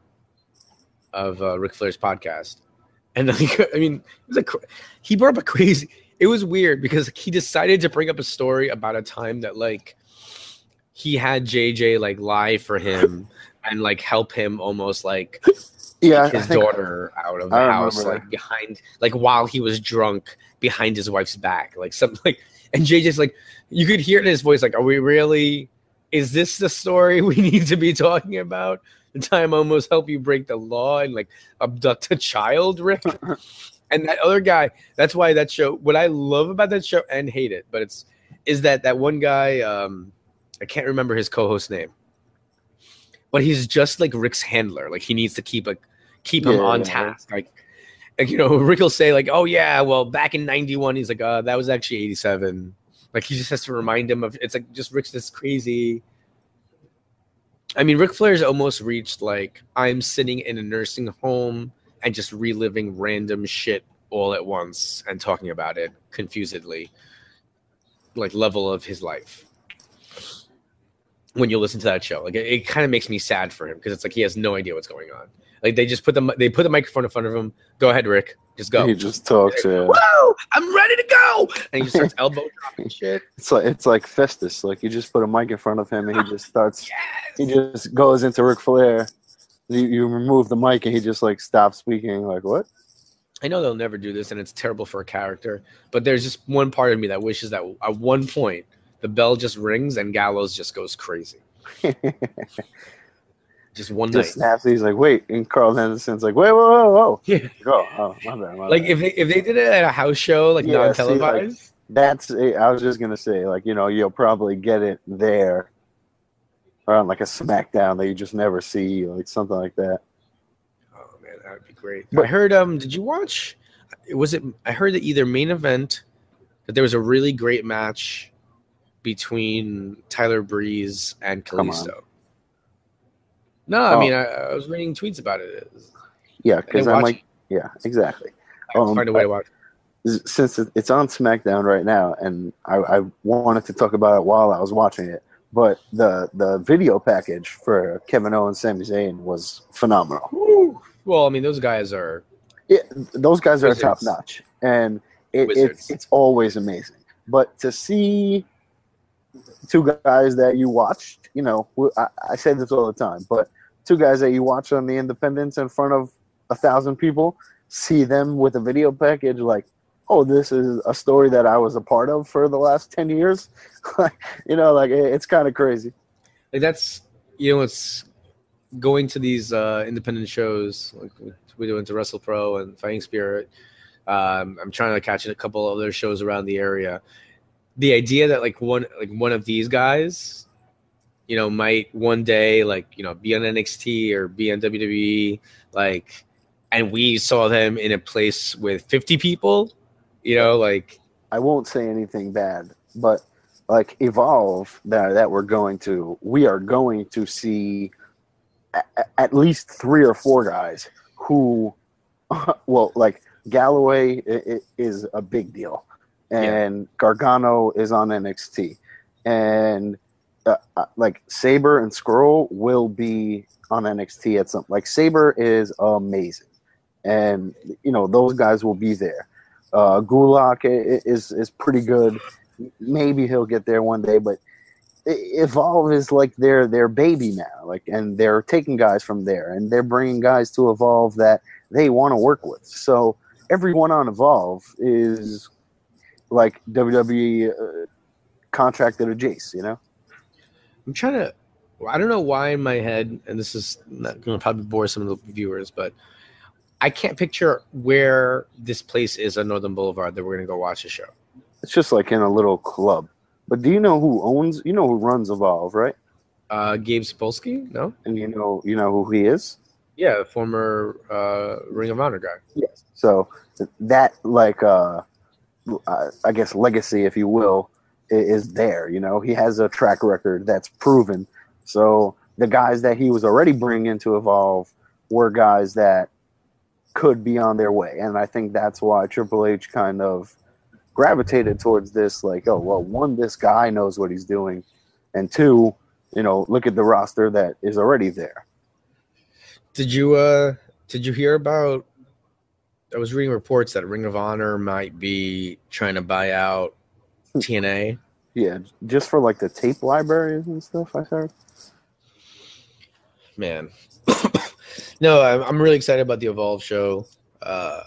of uh, Ric Flair's podcast, and like, I mean, it was a he brought up a crazy. It was weird because he decided to bring up a story about a time that like he had J J like lie for him and like help him almost like yeah, his daughter out of the I house remember. like behind like while he was drunk behind his wife's back like something like and J J's like you could hear it in his voice like are we really is this the story we need to be talking about? The time I almost helped you break the law and like abduct a child, Rick. And that other guy, that's why that show, what I love about that show and hate it, but it's, is that that one guy, um, I can't remember his co-host name, but he's just like Rick's handler. Like he needs to keep like, keep him Yeah, on yeah. task. Like, like, you know, Rick will say like, oh yeah, well back in ninety-one, he's like, uh, that was actually eighty-seven. Like he just has to remind him of, it's like just Rick's this crazy. I mean, Ric Flair's almost reached like I'm sitting in a nursing home and just reliving random shit all at once and talking about it confusedly, like level of his life. When you listen to that show, like it, it kind of makes me sad for him because it's like he has no idea what's going on. Like they just put the they put the microphone in front of him. Go ahead, Rick. Just go. He just talks. Like, Yeah. whoa! I'm ready to go. And he just starts elbow dropping shit. It's like it's like Festus. Like you just put a mic in front of him, and he just starts. Yes. He just goes into Ric Flair. You, you remove the mic, and he just like stops speaking. Like what? I know they'll never do this, and it's terrible for a character. But there's just one part of me that wishes that at one point the bell just rings and Gallows just goes crazy. Just one Just night. snaps. He's like, wait, and Carl Henderson's like, wait, whoa, whoa, whoa. Yeah. Go. Oh, my bad. My Like bad. if they if they did it at a house show, like Yeah, see, like- non-televised. That's. I was just gonna say, like, you know, you'll probably get it there, or on like a SmackDown that you just never see, like something like that. Oh man, that would be great. But- I heard. Um, did you watch? Was it? I heard that either main event that there was a really great match between Tyler Breeze and Come on. Kalisto. No, I Oh. mean I, I was reading tweets about it. Yeah, I because didn't I'm watch like, yeah, exactly. I have to Um, find a way to watch. Since it- it's on SmackDown right now, and I, I wanted to talk about it while I was watching it, but the the video package for Kevin Owens, Sami Zayn was phenomenal. Woo. Well, I mean those guys are. Yeah, those guys are Wizards. top notch, and it, Wizards. it's it's always amazing. But to see two guys that you watched, you know, I, I say this all the time, but two guys that you watch on the independents in front of a thousand people, see them with a video package, like, oh, this is a story that I was a part of for the last ten years. You know, like it, it's kind of crazy. Like that's you know it's going to these uh, independent shows like we do into Wrestle Pro and Fighting Spirit. Um, I'm trying to catch a couple other shows around the area. The idea that like one like one of these guys, you know, might one day like you know be on N X T or be on W W E, like, and we saw them in a place with fifty people, you know, like I won't say anything bad, but like Evolve that that we're going to, we are going to see a, at least three or four guys who, well, like Galloway i- i- is a big deal, and Gargano is on N X T, and uh, uh, like Saber and Skrull will be on N X T at some. Like Saber is amazing, and you know those guys will be there. Uh, Gulak i- is is pretty good. Maybe he'll get there one day, but I- Evolve is like their their baby now. Like, and they're taking guys from there, and they're bringing guys to Evolve that they want to work with. So everyone on Evolve is like W W E uh, contracted to Jace, you know. I'm trying to. I don't know why in my head, and this is not going to probably bore some of the viewers, but I can't picture where this place is on Northern Boulevard that we're going to go watch the show. It's just like in a little club. But do you know who owns? You know who runs Evolve, right? Uh, Gabe Sapolsky? No? And you know you know who he is. Yeah, former uh, Ring of Honor guy. Yes. So that like uh, uh, I guess legacy, if you will, is there. You know, he has a track record that's proven. So the guys that he was already bringing to Evolve were guys that could be on their way. And I think that's why Triple H kind of gravitated towards this, like, oh, well, one, this guy knows what he's doing. And two, you know, look at the roster that is already there. Did you uh did you hear about I was reading reports that Ring of Honor might be trying to buy out T N A? Yeah, just for like the tape libraries and stuff, I heard. Man. No, I'm I'm really excited about the Evolve show. Uh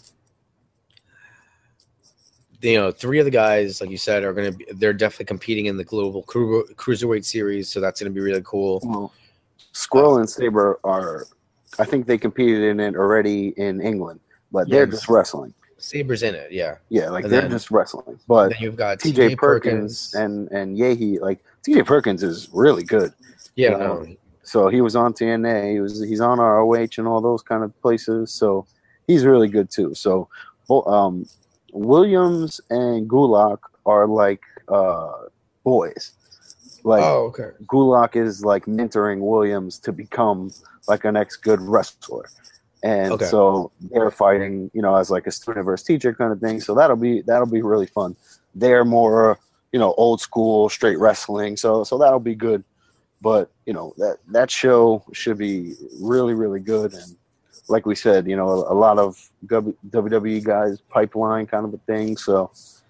you know, three of the guys, like you said, are going to be, they're definitely competing in the global cru- cruiserweight series. So that's going to be really cool. Well, Squirrel uh, and Sabre are, I think they competed in it already in England, but they're yes. just wrestling. Sabre's in it. Yeah. Yeah. Like and they're then, just wrestling, but then you've got T J Perkins, Perkins and, and Yehi, like T J Perkins is really good. Yeah. You know? No. So he was on T N A, he was, he's on R O H and all those kind of places. So he's really good too. So, um, Williams and Gulak are like uh, boys. Like oh, okay. Gulak is like mentoring Williams to become like an ex good wrestler, and okay. so they're fighting, you know, as like a student versus teacher kind of thing. So that'll be that'll be really fun. They're more, you know, old school straight wrestling. So so that'll be good. But you know that that show should be really really good. And like we said, you know, a, a lot of W W E guys pipeline kind of a thing. So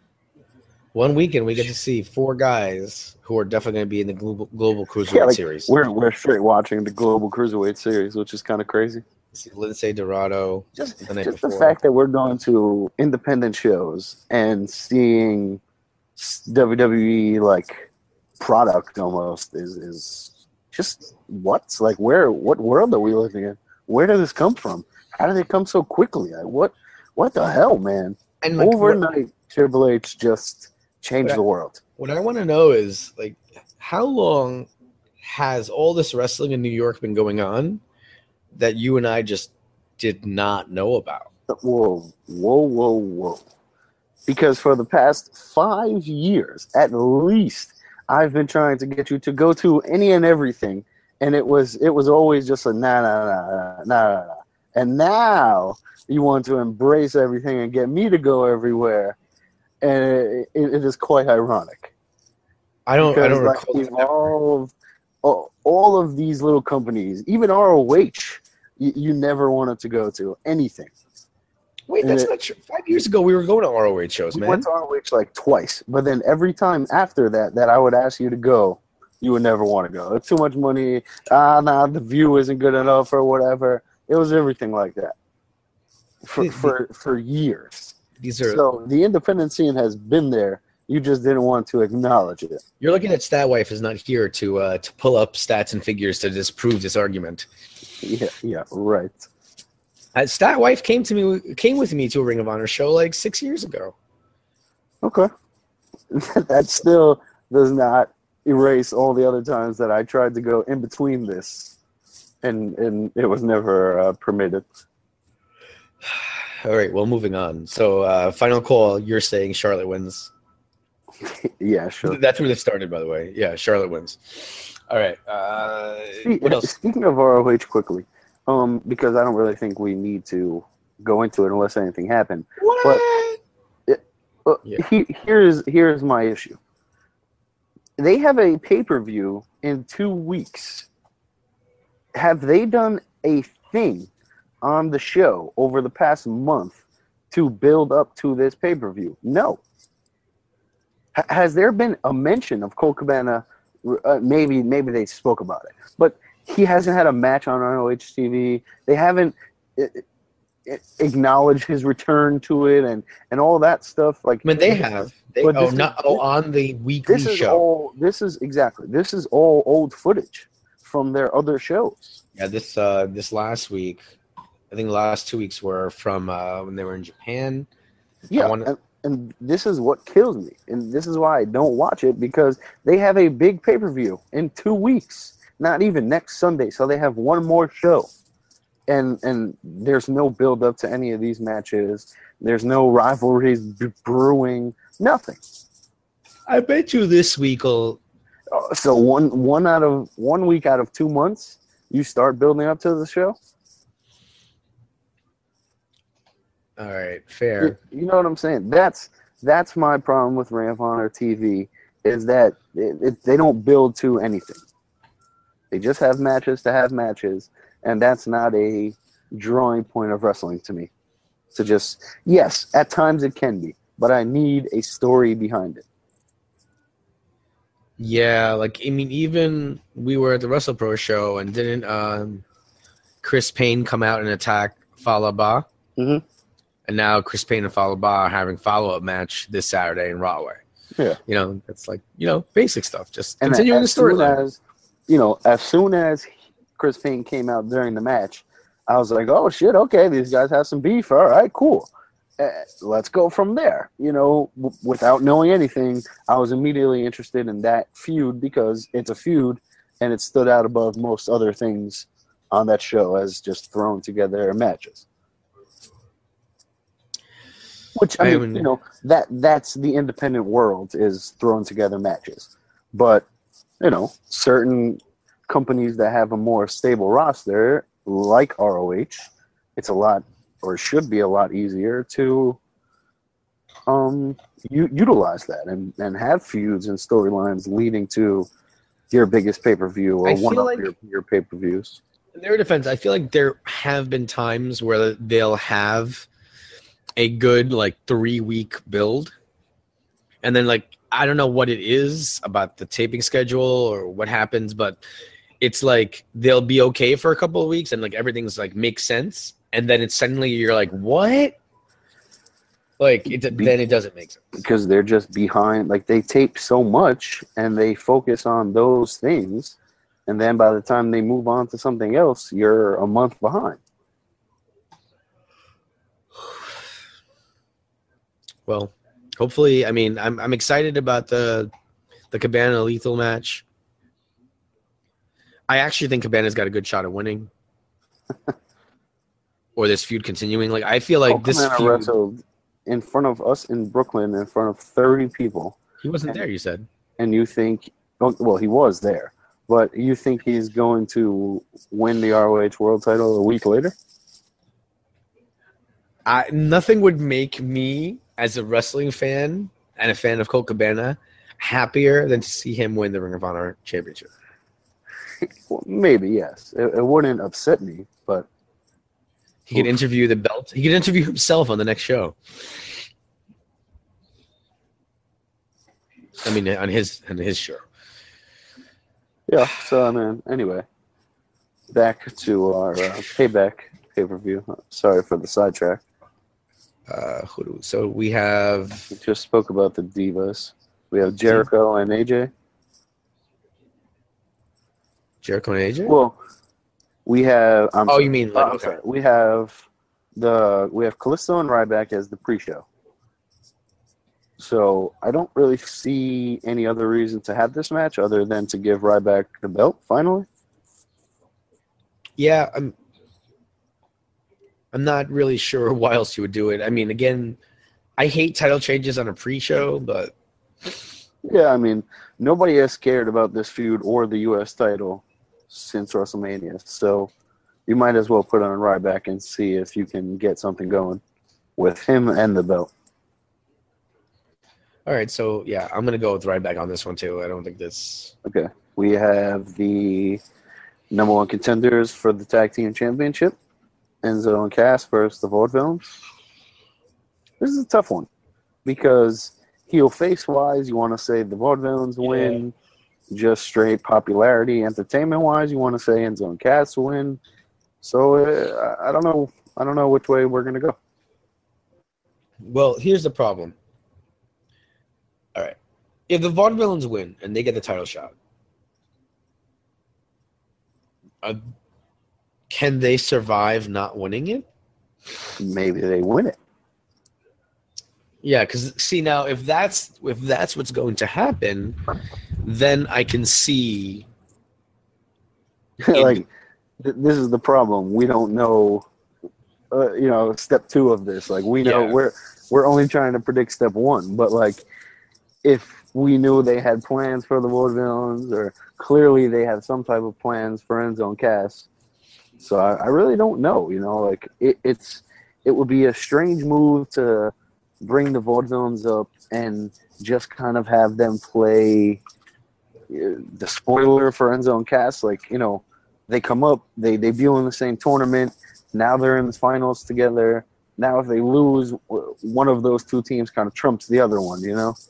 one weekend we get to see four guys who are definitely going to be in the global global cruiserweight yeah, like, series. We're we're straight watching the global cruiserweight series, which is kind of crazy. See Lindsay Dorado. Just the, night just before. the fact that we're going to independent shows and seeing W W E like product almost is is just what like where what world are we living in? Where did this come from? How did it come so quickly? Like, what what the hell, man? And like, overnight, what, Triple H just changed I, the world. What I want to know is like, how long has all this wrestling in New York been going on that you and I just did not know about? Whoa, whoa, whoa, whoa! Because for the past five years, at least, I've been trying to get you to go to any and everything. And it was it was always just a nah, nah, nah, nah, nah, nah. And now you want to embrace everything and get me to go everywhere. And it, it, it is quite ironic. I don't because, I don't like, recall. Evolve, all, all of these little companies, even R O H, you, you never wanted to go to anything. Wait, that's and not true. Five years ago, we were going to R O H shows, we man. We went to R O H like twice. But then every time after that, that I would ask you to go, you would never want to go. It's too much money. Ah, nah, the view isn't good enough or whatever. It was everything like that for for, for years. These are so the independent scene has been there. You just didn't want to acknowledge it. You're looking at StatWife is not here to uh, to pull up stats and figures to disprove this argument. Yeah, yeah, right. Uh, StatWife came to me came with me to a Ring of Honor show like six years ago. Okay, that still does not erase all the other times that I tried to go in between this, and and it was never uh, permitted. All right, well, moving on. So, uh, final call. You're saying Charlotte wins. Yeah, sure. That's where this started, by the way. Yeah, Charlotte wins. All right. Uh, what else? Speaking of R O H, quickly, um, because I don't really think we need to go into it unless anything happened. What? But it, uh, yeah. he, here's here's my issue. They have a pay-per-view in two weeks. Have they done a thing on the show over the past month to build up to this pay-per-view? No. H- has there been a mention of Colt Cabana? Uh, maybe maybe they spoke about it. But he hasn't had a match on R O H T V. They haven't it, it, acknowledged his return to it and, and all that stuff. Like, I mean, they have. They, oh, not, is, oh, on the weekly this is show. All, this is exactly. This is all old footage from their other shows. Yeah, this uh, this last week, I think the last two weeks were from uh, when they were in Japan. Yeah, wanna... and, and this is what kills me, and this is why I don't watch it, because they have a big pay-per-view in two weeks, not even next Sunday, so they have one more show. And and there's no build-up to any of these matches. There's no rivalries brewing. Nothing. I bet you this week will. So one one out of one week out of two months, you start building up to the show. All right, fair. You, you know what I'm saying? That's that's my problem with Ring of Honor T V is that it, it, they don't build to anything. They just have matches to have matches, and that's not a drawing point of wrestling to me. So just yes, at times it can be, but I need a story behind it. Yeah, like I mean, even we were at the WrestlePro show, and didn't um, Chris Payne come out and attack Fallah Bahh? Mm-hmm. And now Chris Payne and Fallah Bahh are having follow-up match this Saturday in Rahway. Yeah, you know, it's like you know basic stuff, just and continuing the storyline. You know, as soon as Chris Payne came out during the match, I was like, oh shit, okay, these guys have some beef. All right, cool. Uh, let's go from there. You know, w- without knowing anything, I was immediately interested in that feud because it's a feud and it stood out above most other things on that show as just thrown together matches. Which, I mean, I mean, you know, that that's the independent world is thrown together matches. But, you know, certain companies that have a more stable roster, like R O H, it's a lot or should be a lot easier to um, u- utilize that and, and have feuds and storylines leading to your biggest pay-per-view or I one feel of like, your, your pay-per-views. In their defense, I feel like there have been times where they'll have a good, like, three-week build. And then, like, I don't know what it is about the taping schedule or what happens, but it's like they'll be okay for a couple of weeks and, like, everything's, like, makes sense. And then it's suddenly you're like, what? Like, it, Be- then it doesn't make sense. Because they're just behind. Like, they tape so much and they focus on those things. And then by the time they move on to something else, you're a month behind. Well, hopefully, I mean, I'm I'm excited about the the Cabana Lethal match. I actually think Cabana's got a good shot at winning. Or this feud continuing. Like, I feel like oh, this Cabana feud wrestled in front of us in Brooklyn in front of thirty people. He wasn't and, there, you said. And you think, well, he was there. But you think he's going to win the R O H World title a week later? I, nothing would make me, as a wrestling fan and a fan of Colt Cabana, happier than to see him win the Ring of Honor Championship. Well, maybe, yes. It, it wouldn't upset me, but... He could interview the belt. He could interview himself on the next show. I mean, on his on his show. Yeah, so, I mean, anyway. Back to our uh, Payback pay-per-view. Sorry for the sidetrack. Uh, who do, so we have... We just spoke about the Divas. We have Jericho and A J. Jericho and A J? Well, we have... I'm oh, sorry, you mean... uh, Like, I'm okay. sorry. We have the we have Kalisto and Ryback as the pre-show. So I don't really see any other reason to have this match other than to give Ryback the belt, finally. Yeah, I'm... I'm not really sure why else you would do it. I mean, again, I hate title changes on a pre-show, but... Yeah, I mean, nobody has cared about this feud or the U S title since WrestleMania. So you might as well put on Ryback and see if you can get something going with him and the belt. All right, so, yeah, I'm going to go with Ryback on this one, too. I don't think this... Okay. We have the number one contenders for the Tag Team Championship. Enzo and Cass versus the Vaudevillains. This is a tough one because heel face wise, you want to say the Vaudevillains yeah. win. Just straight popularity, entertainment wise, you want to say Enzo and Cass win. So uh, I don't know. I don't know which way we're gonna go. Well, here's the problem. All right, if the Vaudevillains win and they get the title shot, uh, can they survive not winning it? Maybe they win it. Yeah, because see now, if that's if that's what's going to happen, then I can see. like th- this is the problem. We don't know. Uh, you know, step two of this. Like we know Yeah. we're we're only trying to predict step one, but like if we knew they had plans for the Vaudevillains, or clearly they have some type of plans for End Zone Cass. So I, I really don't know. You know, like it, it's it would be a strange move to bring the Vaudevillains up and just kind of have them play uh, the spoiler for End Zone Cass. Like, you know, they come up, they debut in the same tournament. Now they're in the finals together. Now if they lose, one of those two teams kind of trumps the other one, you know?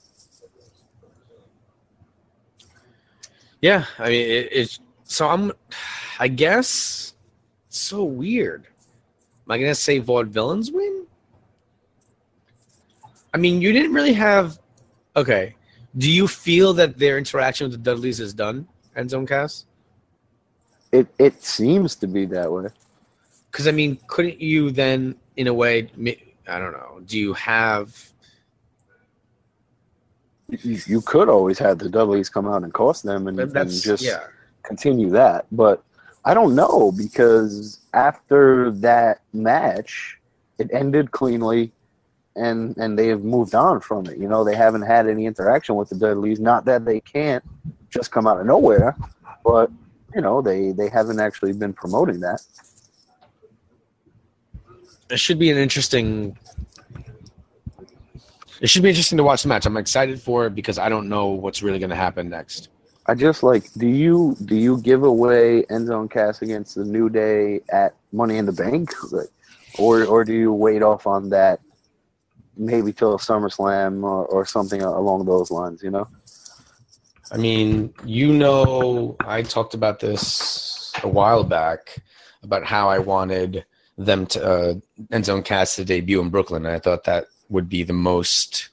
Yeah, I mean, it, it's so I'm, I guess, it's so weird. Am I gonna say Vaudevillains win? I mean, you didn't really have. Okay, do you feel that their interaction with the Dudleys is done? End Zone Cass? It it seems to be that way. Because I mean, couldn't you then, in a way, I don't know? Do you have? You, you could always have the Dudleys come out and cost them and, and just yeah. continue that, but I don't know, because after that match, it ended cleanly, and and they have moved on from it. You know, they haven't had any interaction with the Dudleys. Not that they can't just come out of nowhere, but you know, they they haven't actually been promoting that. It should be an interesting. It should be interesting to watch the match. I'm excited for it because I don't know what's really going to happen next. I just like, do you do you give away End Zone Cass against the New Day at Money in the Bank, like, or or do you wait off on that maybe till SummerSlam or, or something along those lines? You know. I mean, you know, I talked about this a while back about how I wanted them to uh, End Zone Cass to debut in Brooklyn, and I thought that would be the most.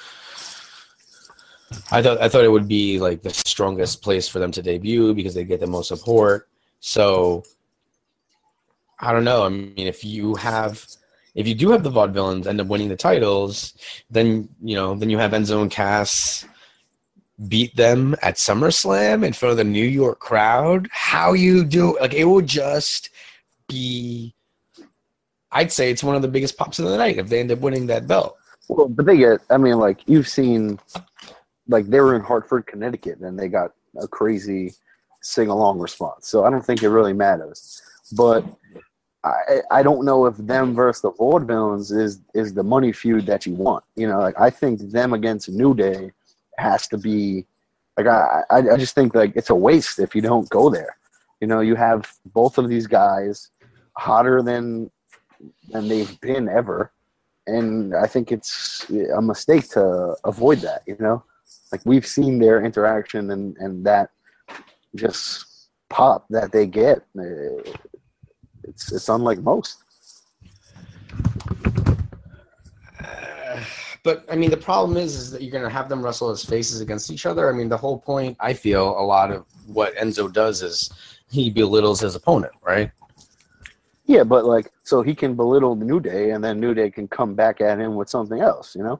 I thought I thought it would be like the strongest place for them to debut because they get the most support. So I don't know. I mean, if you have, if you do have the Vaudevillains end up winning the titles, then you know, then you have End Zone Cass beat them at SummerSlam in front of the New York crowd. How you do? Like, it would just be. I'd say it's one of the biggest pops of the night if they end up winning that belt. Well, but they get. I mean, like you've seen. Like, they were in Hartford, Connecticut, and they got a crazy sing-along response. So I don't think it really matters. But I I don't know if them versus the Vaudevillains is is the money feud that you want. You know, like I think them against New Day has to be like I I, I just think like it's a waste if you don't go there. You know, you have both of these guys hotter than than they've been ever, and I think it's a mistake to avoid that. You know. Like, we've seen their interaction and, and that just pop that they get. It's it's unlike most. Uh, but, I mean, the problem is, is that you're going to have them wrestle as faces against each other. I mean, the whole point, I feel, a lot of what Enzo does is he belittles his opponent, right? Yeah, but, like, so he can belittle the New Day, and then New Day can come back at him with something else, you know?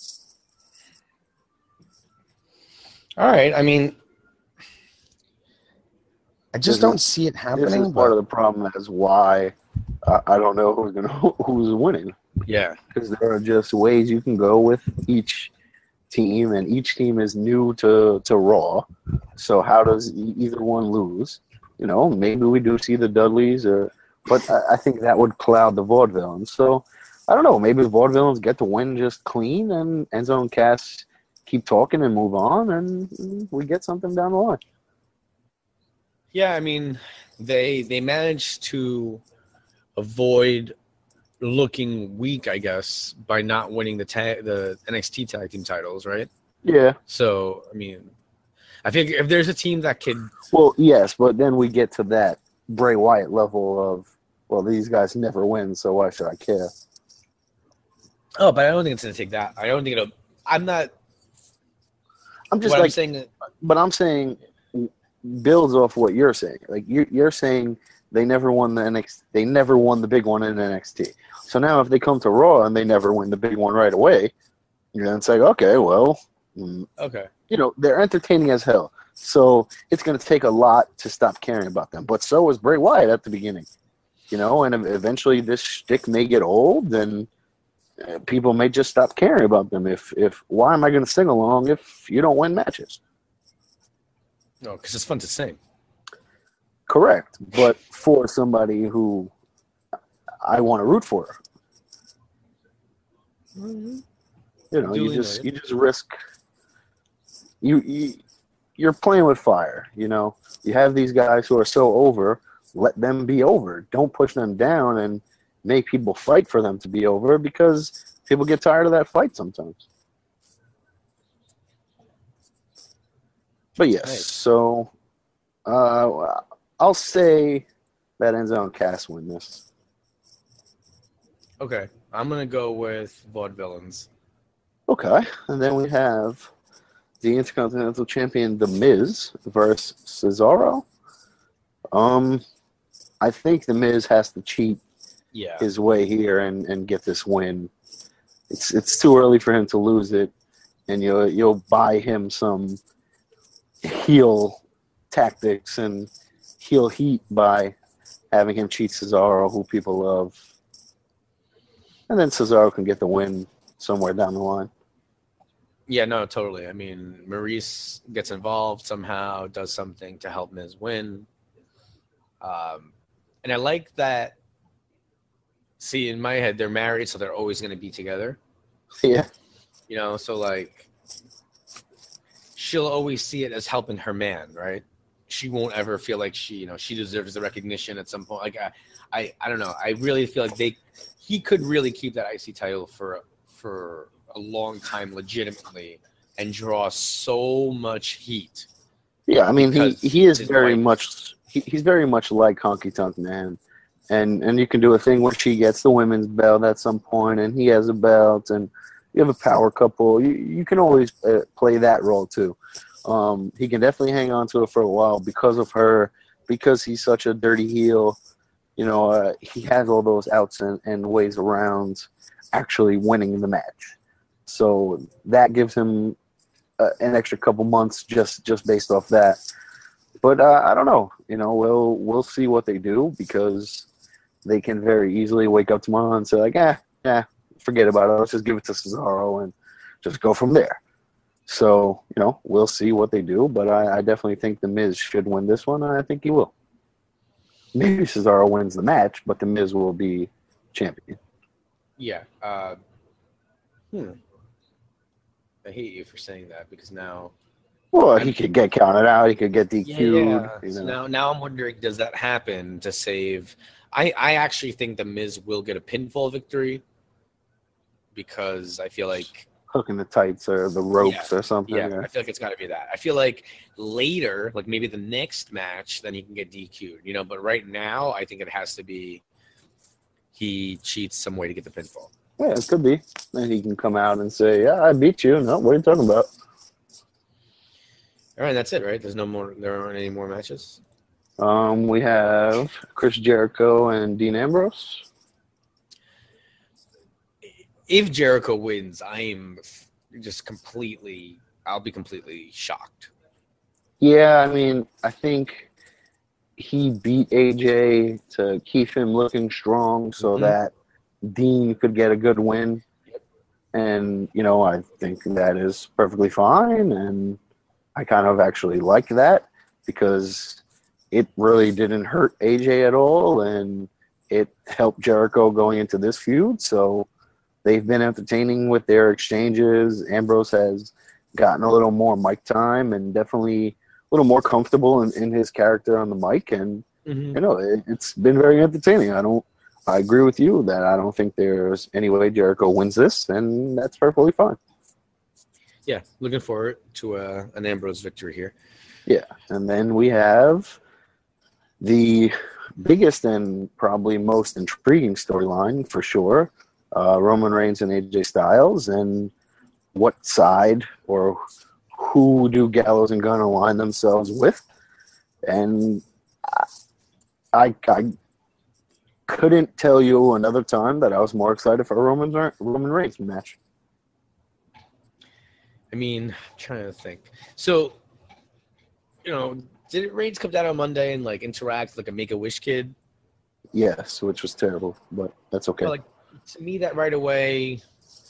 All right. I mean, I just don't see it happening. This is part of the problem as why I, I don't know who's gonna who's winning. Yeah, because there are just ways you can go with each team, and each team is new to, to Raw. So how does e- either one lose? You know, maybe we do see the Dudleys, or but I, I think that would cloud the Vaudevillains. So I don't know. Maybe the Vaudevillains get the win just clean, and Enzo and Cass keep talking and move on, and we get something down the line. Yeah, I mean, they they managed to avoid looking weak, I guess, by not winning the ta- the N X T tag team titles, right? Yeah. So, I mean, I think if there's a team that could... Well, yes, but then we get to that Bray Wyatt level of, well, these guys never win, so why should I care? Oh, but I don't think it's going to take that. I don't think it'll... I'm not... I'm just what like, I'm saying, but I'm saying builds off what you're saying. Like you're, you're saying they never won the N X T, they never won the big one in N X T. So now if they come to Raw and they never win the big one right away, you're gonna say, okay, well, okay, you know, they're entertaining as hell. So it's gonna take a lot to stop caring about them. But so was Bray Wyatt at the beginning, you know. And eventually this shtick may get old, and uh, people may just stop caring about them. If if why am I going to sing along if you don't win matches? No, because it's fun to sing. Correct, but for somebody who I want to root for, Mm-hmm. you know, Duly you just noted. you just risk. You you you're playing with fire. You know, you have these guys who are so over. Let them be over. Don't push them down and make people fight for them to be over because people get tired of that fight sometimes. But yes, Nice. so uh, I'll say that Enzo and Cass win this. Okay, I'm gonna go with Vaudevillains. Okay, and then we have the Intercontinental Champion, The Miz, versus Cesaro. Um, I think The Miz has to cheat Yeah. his way here and, and get this win. It's it's too early for him to lose it, and you'll you'll buy him some heel tactics and heel heat by having him cheat Cesaro, who people love, and then Cesaro can get the win somewhere down the line. Yeah, no, totally. I mean, Maurice gets involved somehow, does something to help Miz win. Um, and I like that. See, in my head, they're married, so they're always going to be together. Yeah, You know, so like, she'll always see it as helping her man, right? She won't ever feel like she, you know, she deserves the recognition at some point. Like, I, I, I don't know. I really feel like they, he could really keep that I C title for for a long time, legitimately, and draw so much heat. yeah. I mean, he, Because he is his very wife- much he, he's very much like Honky Tonk Man, and and you can do a thing where she gets the women's belt at some point, and he has a belt, and you have a power couple. You you can always uh, play that role too. Um, he can definitely hang on to it for a while because of her, because he's such a dirty heel. You know, uh, he has all those outs and, and ways around actually winning the match. So that gives him uh, an extra couple months just, just based off that. But uh, I don't know. You know, we'll we'll see what they do because they can very easily wake up tomorrow and say like, ah, yeah, forget about it. Let's just give it to Cesaro and just go from there. So, you know, we'll see what they do, but I, I definitely think The Miz should win this one, and I think he will. Maybe Cesaro wins the match, but The Miz will be champion. Yeah. Uh, hmm. I hate you for saying that because now. Well, he could get counted out. He could get D Q'd. Yeah. You So know. now, now I'm wondering, does that happen to save? I, I actually think the Miz will get a pinfall victory because I feel like. Hooking the tights or the ropes Yeah. or something. Yeah, Yeah. I feel like it's got to be that. I feel like later, like maybe the next match, then he can get D Q'd, you know. But right now, I think it has to be he cheats some way to get the pinfall. Yeah, it could be. And he can come out and say, yeah, I beat you. No, what are you talking about? All right, that's it, right? There's no more. There aren't any more matches. Um, we have Chris Jericho and Dean Ambrose. If Jericho wins, I'm just completely. I'll be completely shocked. Yeah, I mean, I think he beat A J to keep him looking strong so Mhm. that Dean could get a good win. And, you know, I think that is perfectly fine. And I kind of actually like that because it really didn't hurt A J at all. And it helped Jericho going into this feud. So they've been entertaining with their exchanges. Ambrose has gotten a little more mic time and definitely a little more comfortable in, in his character on the mic. And, Mm-hmm. you know, it, it's been very entertaining. I don't, I agree with you that I don't think there's any way Jericho wins this, and that's perfectly fine. Yeah, looking forward to uh, an Ambrose victory here. Yeah. And then we have the biggest and probably most intriguing storyline for sure. Uh, Roman Reigns and A J Styles, and what side or who do Gallows and Gunn align themselves with? And I, I couldn't tell you another time that I was more excited for a Roman Roman Reigns match. I mean, I'm trying to think. So, you know, did Reigns come down on Monday and like interact like a Make a Wish kid? Yes, which was terrible, but that's okay. Well, like, to me, that right away,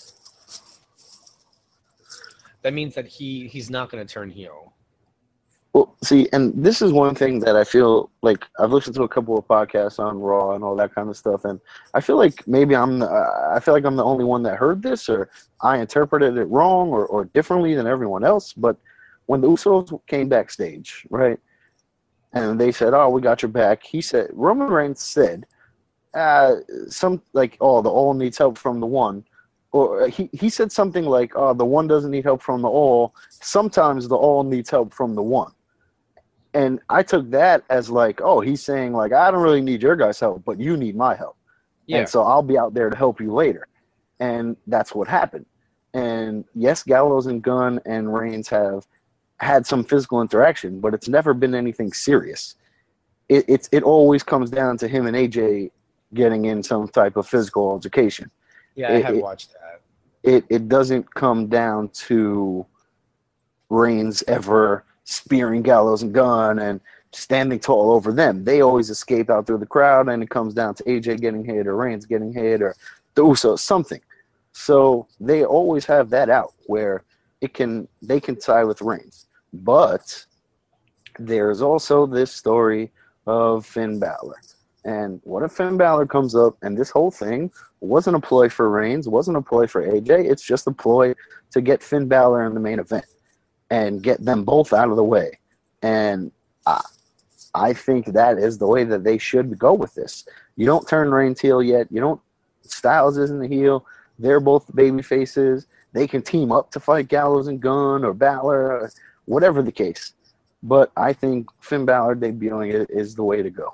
that means that he he's not going to turn heel. Well, see, and this is one thing that I feel like I've listened to a couple of podcasts on Raw and all that kind of stuff, and I feel like maybe I'm the, I feel like I'm the only one that heard this, or I interpreted it wrong or, or differently than everyone else. But when the Usos came backstage, right, and they said, "Oh, we got your back," he said, Roman Reigns said, uh, "Some like, oh, the all needs help from the one." Or he, he said something like, "Oh, the one doesn't need help from the all. Sometimes the all needs help from the one." And I took that as like, oh, he's saying like, I don't really need your guys' help, but you need my help. Yeah. And so I'll be out there to help you later. And that's what happened. And yes, Gallows and Gunn and Reigns have had some physical interaction, but it's never been anything serious. It it's, it always comes down to him and A J getting in some type of physical altercation. Yeah, I it, have it, watched that. It it doesn't come down to Reigns ever spearing Gallows and Gunn and standing tall over them. They always escape out through the crowd, and it comes down to A J getting hit or Reigns getting hit or the Usos, something. So they always have that out where it can they can tie with Reigns. But there's also this story of Finn Balor. And what if Finn Balor comes up and this whole thing wasn't a ploy for Reigns, wasn't a ploy for A J, it's just a ploy to get Finn Balor in the main event and get them both out of the way. And I, I think that is the way that they should go with this. You don't turn Reigns heel yet. You don't. Styles isn't the heel. They're both baby faces. They can team up to fight Gallows and Gunn or Balor, or whatever the case. But I think Finn Balor debuting it is the way to go.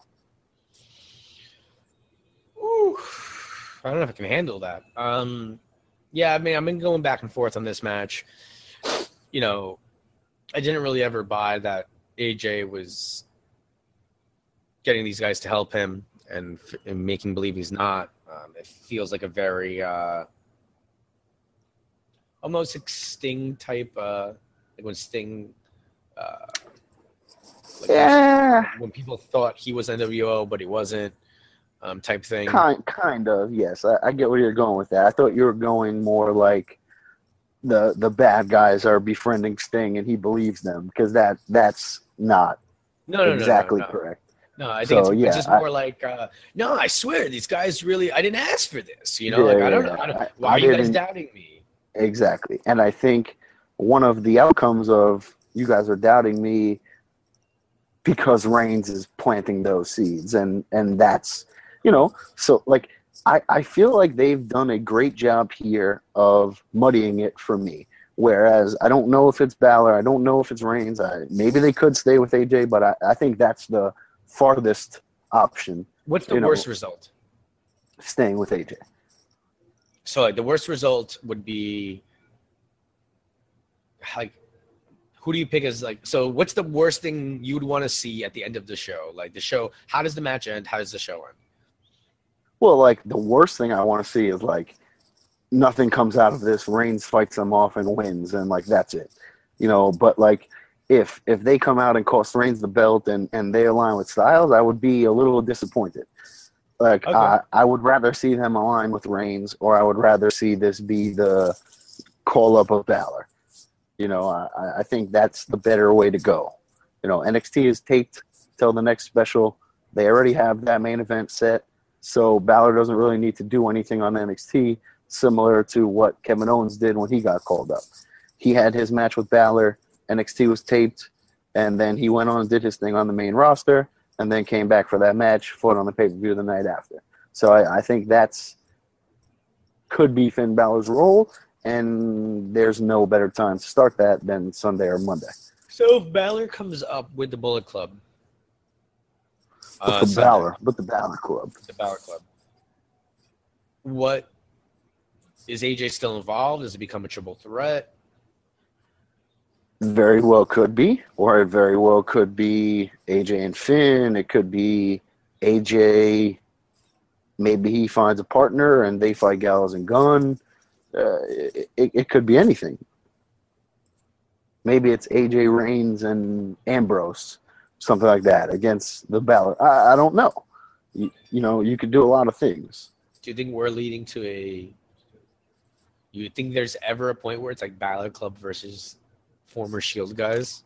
Ooh, I don't know if I can handle that. Um, yeah, I mean, I've been going back and forth on this match. You know, I didn't really ever buy that A J was getting these guys to help him and, and making believe he's not. Um, it feels like a very uh, almost like Sting type, uh, like when Sting, uh, like yeah, when people thought he was N W O but he wasn't, um, type thing. Kind, kind of, yes. I, I get where you're going with that. I thought you were going more like the the bad guys are befriending Sting and he believes them, because that that's not no, no, exactly no, no, no. correct. No, I think So, it's, yeah, it's just more I- like, uh, no, I swear these guys really, I didn't ask for this. You know, Yeah, like I don't yeah, know. I don't, I- why I are you guys didn't- doubting me? Exactly. And I think one of the outcomes of you guys are doubting me because Reigns is planting those seeds, and and that's, you know, so like I, I feel like they've done a great job here of muddying it for me. Whereas I don't know if it's Balor, I don't know if it's Reigns. I, maybe they could stay with A J, but I, I think that's the farthest option, What's the you know, worst result? staying with A J. So like the worst result would be like, who do you pick as like, so what's the worst thing you'd want to see at the end of the show? Like the show, how does the match end? How does the show end? Well, like the worst thing I want to see is like nothing comes out of this. Reigns fights them off and wins, and like that's it, you know. But like if if they come out and cost Reigns the belt and and they align with Styles, I would be a little disappointed. Like Okay. I I would rather see them align with Reigns, or I would rather see this be the call up of Balor. You know, I I think that's the better way to go. You know, N X T is taped till the next special. They already have that main event set. So Balor doesn't really need to do anything on N X T, similar to what Kevin Owens did when he got called up. He had his match with Balor, N X T was taped, and then he went on and did his thing on the main roster, and then came back for that match, fought on the pay-per-view the night after. So I, I think that's could be Finn Balor's role, and there's no better time to start that than Sunday or Monday. So if Balor comes up with the Bullet Club, With uh, the Sunday, Balor, with the Balor Club. the Balor Club, what is A J still involved? Does it become a triple threat? Very well could be, or it very well could be A J and Finn. It could be A J, maybe he finds a partner and they fight Gallows and Gunn. Uh, it, it, it could be anything. Maybe it's A J Reigns and Ambrose, something like that, against the Balor. I, I don't know. You, you know, you could do a lot of things. Do you think we're leading to a? You think there's ever a point where it's like Balor Club versus former Shield guys?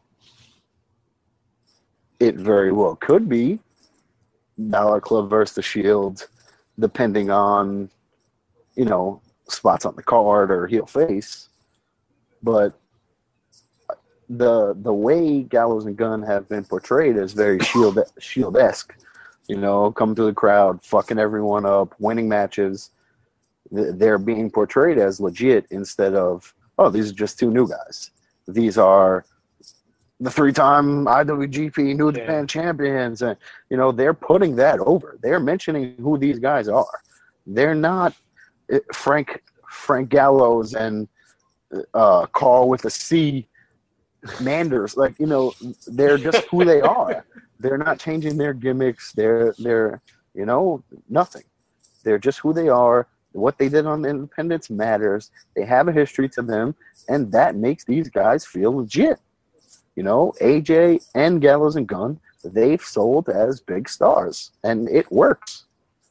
It very well could be Balor Club versus the Shield, depending on, you know, spots on the card or heel face. But the the way Gallows and Gunn have been portrayed is very Shield Shield-esque. You know, come to the crowd, fucking everyone up, winning matches. They're being portrayed as legit instead of, oh, these are just two new guys. These are the three-time I W G P New Yeah. Japan champions. And, you know, they're putting that over. They're mentioning who these guys are. They're not Frank Frank Gallows and uh, Carl with a C Manders. Like, you know, they're just who they are. They're not changing their gimmicks. They're, they're, you know, nothing. They're just who they are. What they did on the Independence matters. They have a history to them, and that makes these guys feel legit. You know, A J and Gallows and Gunn, they've sold as big stars, and it works.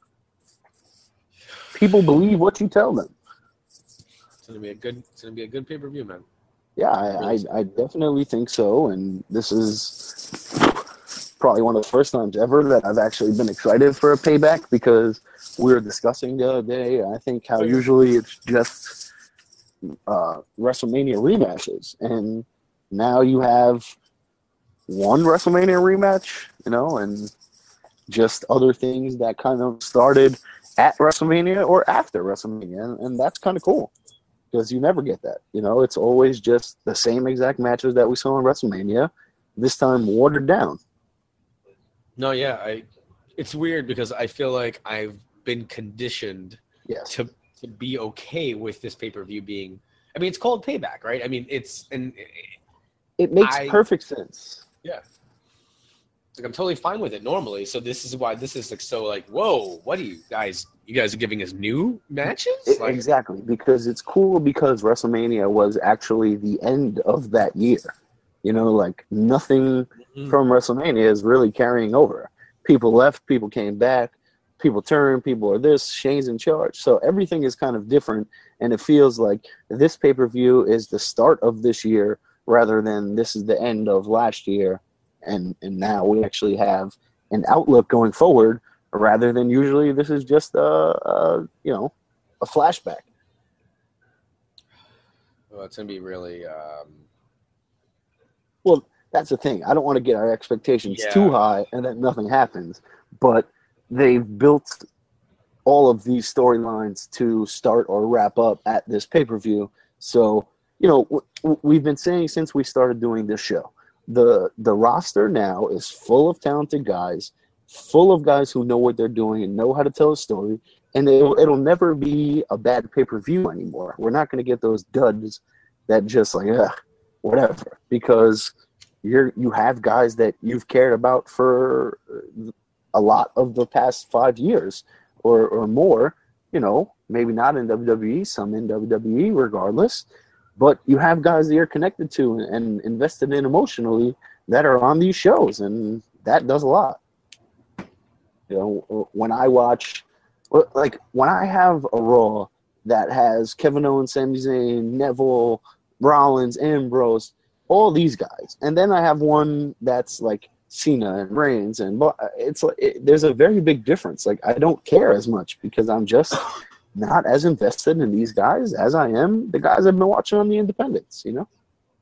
People believe what you tell them. It's gonna be a good. It's gonna be a good pay per view, man. Yeah, I, I, I definitely think so, and this is probably one of the first times ever that I've actually been excited for a payback, because we were discussing the other day, I think, how usually it's just uh, WrestleMania rematches, and now you have one WrestleMania rematch, you know, and just other things that kind of started at WrestleMania or after WrestleMania, and, and that's kind of cool, because you never get that. You know, it's always just the same exact matches that we saw in WrestleMania, this time watered down. No, yeah, I. It's weird because I feel like I've been conditioned Yes. to to be okay with this pay per view being. I mean, it's called Payback, right? I mean, it's and It makes I- perfect sense. yeah, like I'm totally fine with it normally. So this is why this is like so like whoa, what are you guys? You guys are giving us new matches? It- Like, exactly, because it's cool because WrestleMania was actually the end of that year. You know, like nothing Mhm. from WrestleMania is really carrying over. People left, people came back, people turned, people are this, Shane's in charge. So everything is kind of different, and it feels like this pay-per-view is the start of this year rather than this is the end of last year, and, and now we actually have an outlook going forward rather than usually this is just a, a you know, a flashback. well, it's gonna be really. Um, Well, that's the thing. I don't want to get our expectations Yeah. too high and then nothing happens. But they've built all of these storylines to start or wrap up at this pay-per-view. So, you know, w- w- we've been saying since we started doing this show, the the roster now is full of talented guys, full of guys who know what they're doing and know how to tell a story. And it'll, it'll never be a bad pay-per-view anymore. We're not going to get those duds that just like, ugh, whatever, because you're you have guys that you've cared about for a lot of the past five years or, or more, you know, maybe not in W W E, some in W W E regardless, but you have guys that you're connected to and invested in emotionally that are on these shows, and that does a lot. You know, when I watch, like when I have a Raw that has Kevin Owens, Sami Zayn, Neville, Rollins, Ambrose, all these guys, and then I have one that's like Cena and Reigns, and it's like it, there's a very big difference. Like I don't care as much because I'm just not as invested in these guys as I am the guys I've been watching on the independents. You know,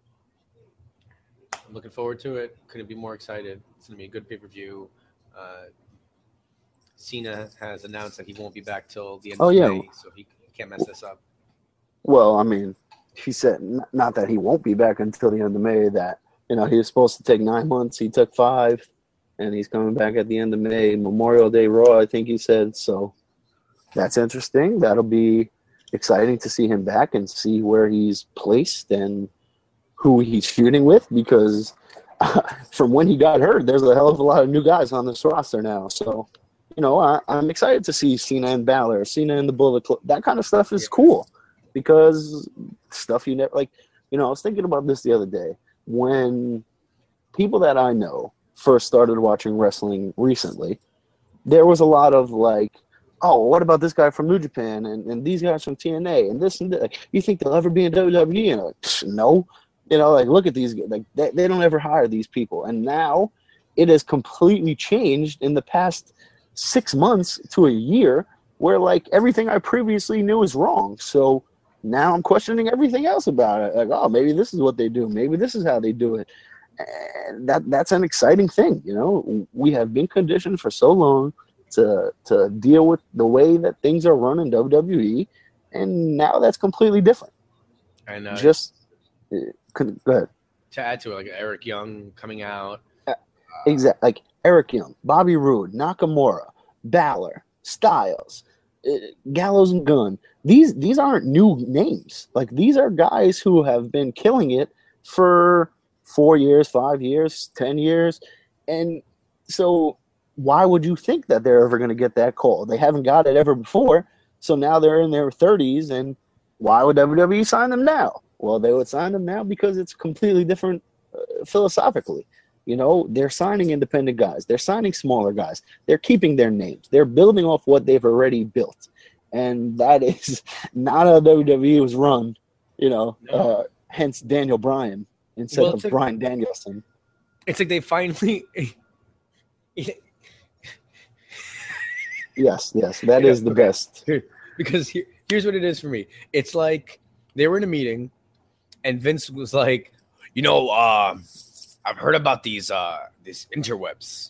I'm looking forward to it. Couldn't be more excited. It's gonna be a good pay per view. Uh, Cena has announced that he won't be back till the end Oh, of yeah. May, so he, he can't mess this up. well, I mean, he said n- not that he won't be back until the end of May. That you know he was supposed to take nine months. He took five, and he's coming back at the end of May. Memorial Day Raw, I think he said. So that's interesting. That'll be exciting to see him back and see where he's placed and who he's feuding with, because uh, from when he got hurt, there's a hell of a lot of new guys on this roster now. So, you know, I, I'm excited to see Cena and Balor, Cena and the Bullet Club. That kind of stuff is cool because stuff you never, like, you know, I was thinking about this the other day. When people that I know first started watching wrestling recently, there was a lot of like, oh, what about this guy from New Japan and, and these guys from T N A and this and that? Like, you think they'll ever be in W W E? And like, no. You know, like, look at these. Like, they, they don't ever hire these people. And now it has completely changed in the past six months to a year where, like, everything I previously knew is wrong. So now I'm questioning everything else about it. Like, oh, maybe this is what they do. Maybe this is how they do it. And that that's an exciting thing, you know. We have been conditioned for so long to to deal with the way that things are run in W W E, and now that's completely different. And uh, just uh, go ahead. To add to it, like Eric Young coming out, uh, exactly, like Eric Young, Bobby Roode, Nakamura, Balor, Styles, uh, Gallows and Gunn. These these aren't new names. Like, these are guys who have been killing it for four years, five years, ten years, and so why would you think that they're ever going to get that call? They haven't got it ever before, so now they're in their thirties, and why would W W E sign them now? Well, they would sign them now because it's completely different uh, philosophically. You know, they're signing independent guys. They're signing smaller guys. They're keeping their names. They're building off what they've already built, and that is not how W W E was run, you know, No. uh, hence Daniel Bryan instead Well, of it's like- Bryan Danielson. it's like they finally. Yes, yes, that Yeah, is the okay. best. Because here, here's what it is for me. It's like they were in a meeting, and Vince was like, "You know, uh, I've heard about these uh, these interwebs.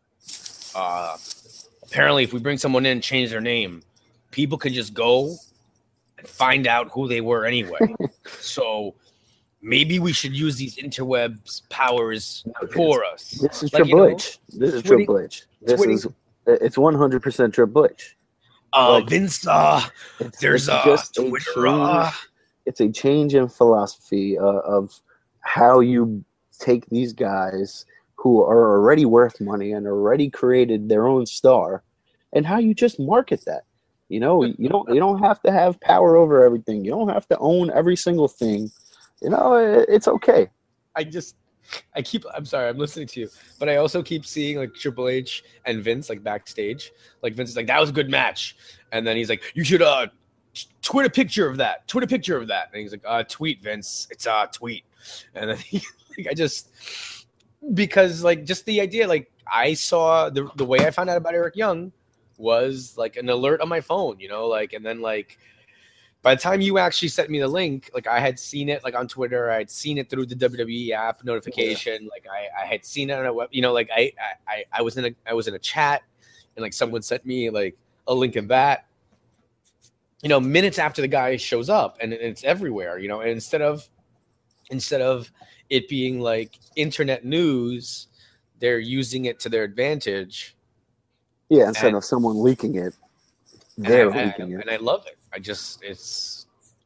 Uh, apparently, if we bring someone in and change their name, people can just go and find out who they were anyway. So maybe we should use these interwebs powers for us." This is Like, you Triple know, H. This is twitting- Triple H. This twitting- is it's one hundred percent Triple H. Uh, like- Vince, uh, It's, there's it's a just a Twitter. Uh, change- it's a change in philosophy uh, of how you take these guys who are already worth money and already created their own star, and how you just market that. You know, you don't you don't have to have power over everything. You don't have to own every single thing. You know, it, it's okay. I just, I keep, I'm sorry, I'm listening to you, but I also keep seeing like Triple H and Vince like backstage. Like Vince is like, "That was a good match," and then he's like, "You should uh t- tweet a picture of that. Tweet a picture of that." And he's like, "Uh, tweet, Vince. It's a uh, tweet." And then he, like, I just, because like just the idea, like I saw the the way I found out about Eric Young was like an alert on my phone, you know, like, and then like. By the time you actually sent me the link, like I had seen it like on Twitter, I had seen it through the W W E app notification. Like I, I had seen it on a web, you know, like I, I, I was in a, I was in a chat, and like someone sent me like a link of that, you know, minutes after the guy shows up, and it's everywhere, you know. And instead of, instead of it being like internet news, they're using it to their advantage. Yeah, instead And- of someone leaking it, And they're I, I- leaking it. and I love it. I just, it's.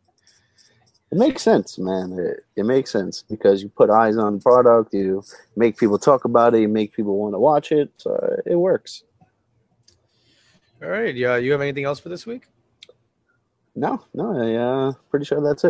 It makes sense, man. It, it makes sense because you put eyes on the product, you make people talk about it, you make people want to watch it. So it works. All right. Yeah. You have anything else for this week? No, no, I uh, pretty sure that's it.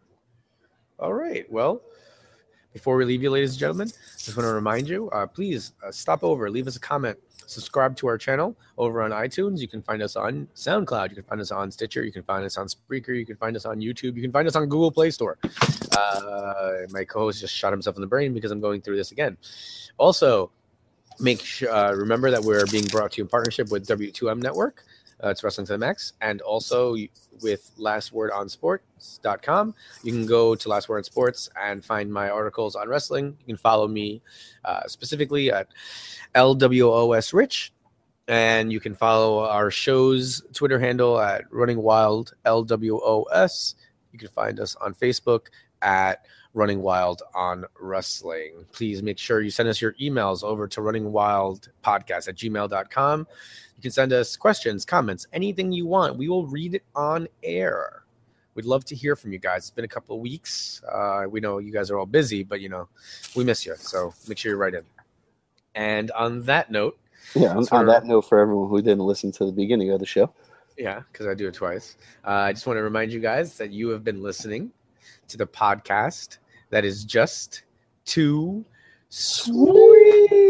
All right. Well, before we leave you, ladies and gentlemen, just want to remind you, uh, please uh, stop over, leave us a comment, subscribe to our channel over on iTunes. You can find us on SoundCloud. You can find us on Stitcher. You can find us on Spreaker. You can find us on YouTube. You can find us on Google Play Store. Uh, my co-host just shot himself in the brain because I'm going through this again. Also, make sure, uh, remember that we're being brought to you in partnership with W two M Network. Uh, it's Wrestling to the Max, and also with last word on sports dot com. You can go to Last Word on Sports and find my articles on wrestling. You can follow me uh, specifically at L W O S Rich, and you can follow our show's Twitter handle at Running Wild L W O S. You can find us on Facebook at Running Wild on Wrestling. Please make sure you send us your emails over to runningwildpodcast at gmail dot com. You can send us questions, comments, anything you want. We will read it on air. We'd love to hear from you guys. It's been a couple of weeks. Uh, we know you guys are all busy, but, you know, we miss you. So make sure you write in. And on that note. Yeah, on, sort on of- that note, for everyone who didn't listen to the beginning of the show. Yeah, because I do it twice. Uh, I just want to remind you guys that you have been listening to the podcast that is just too sweet.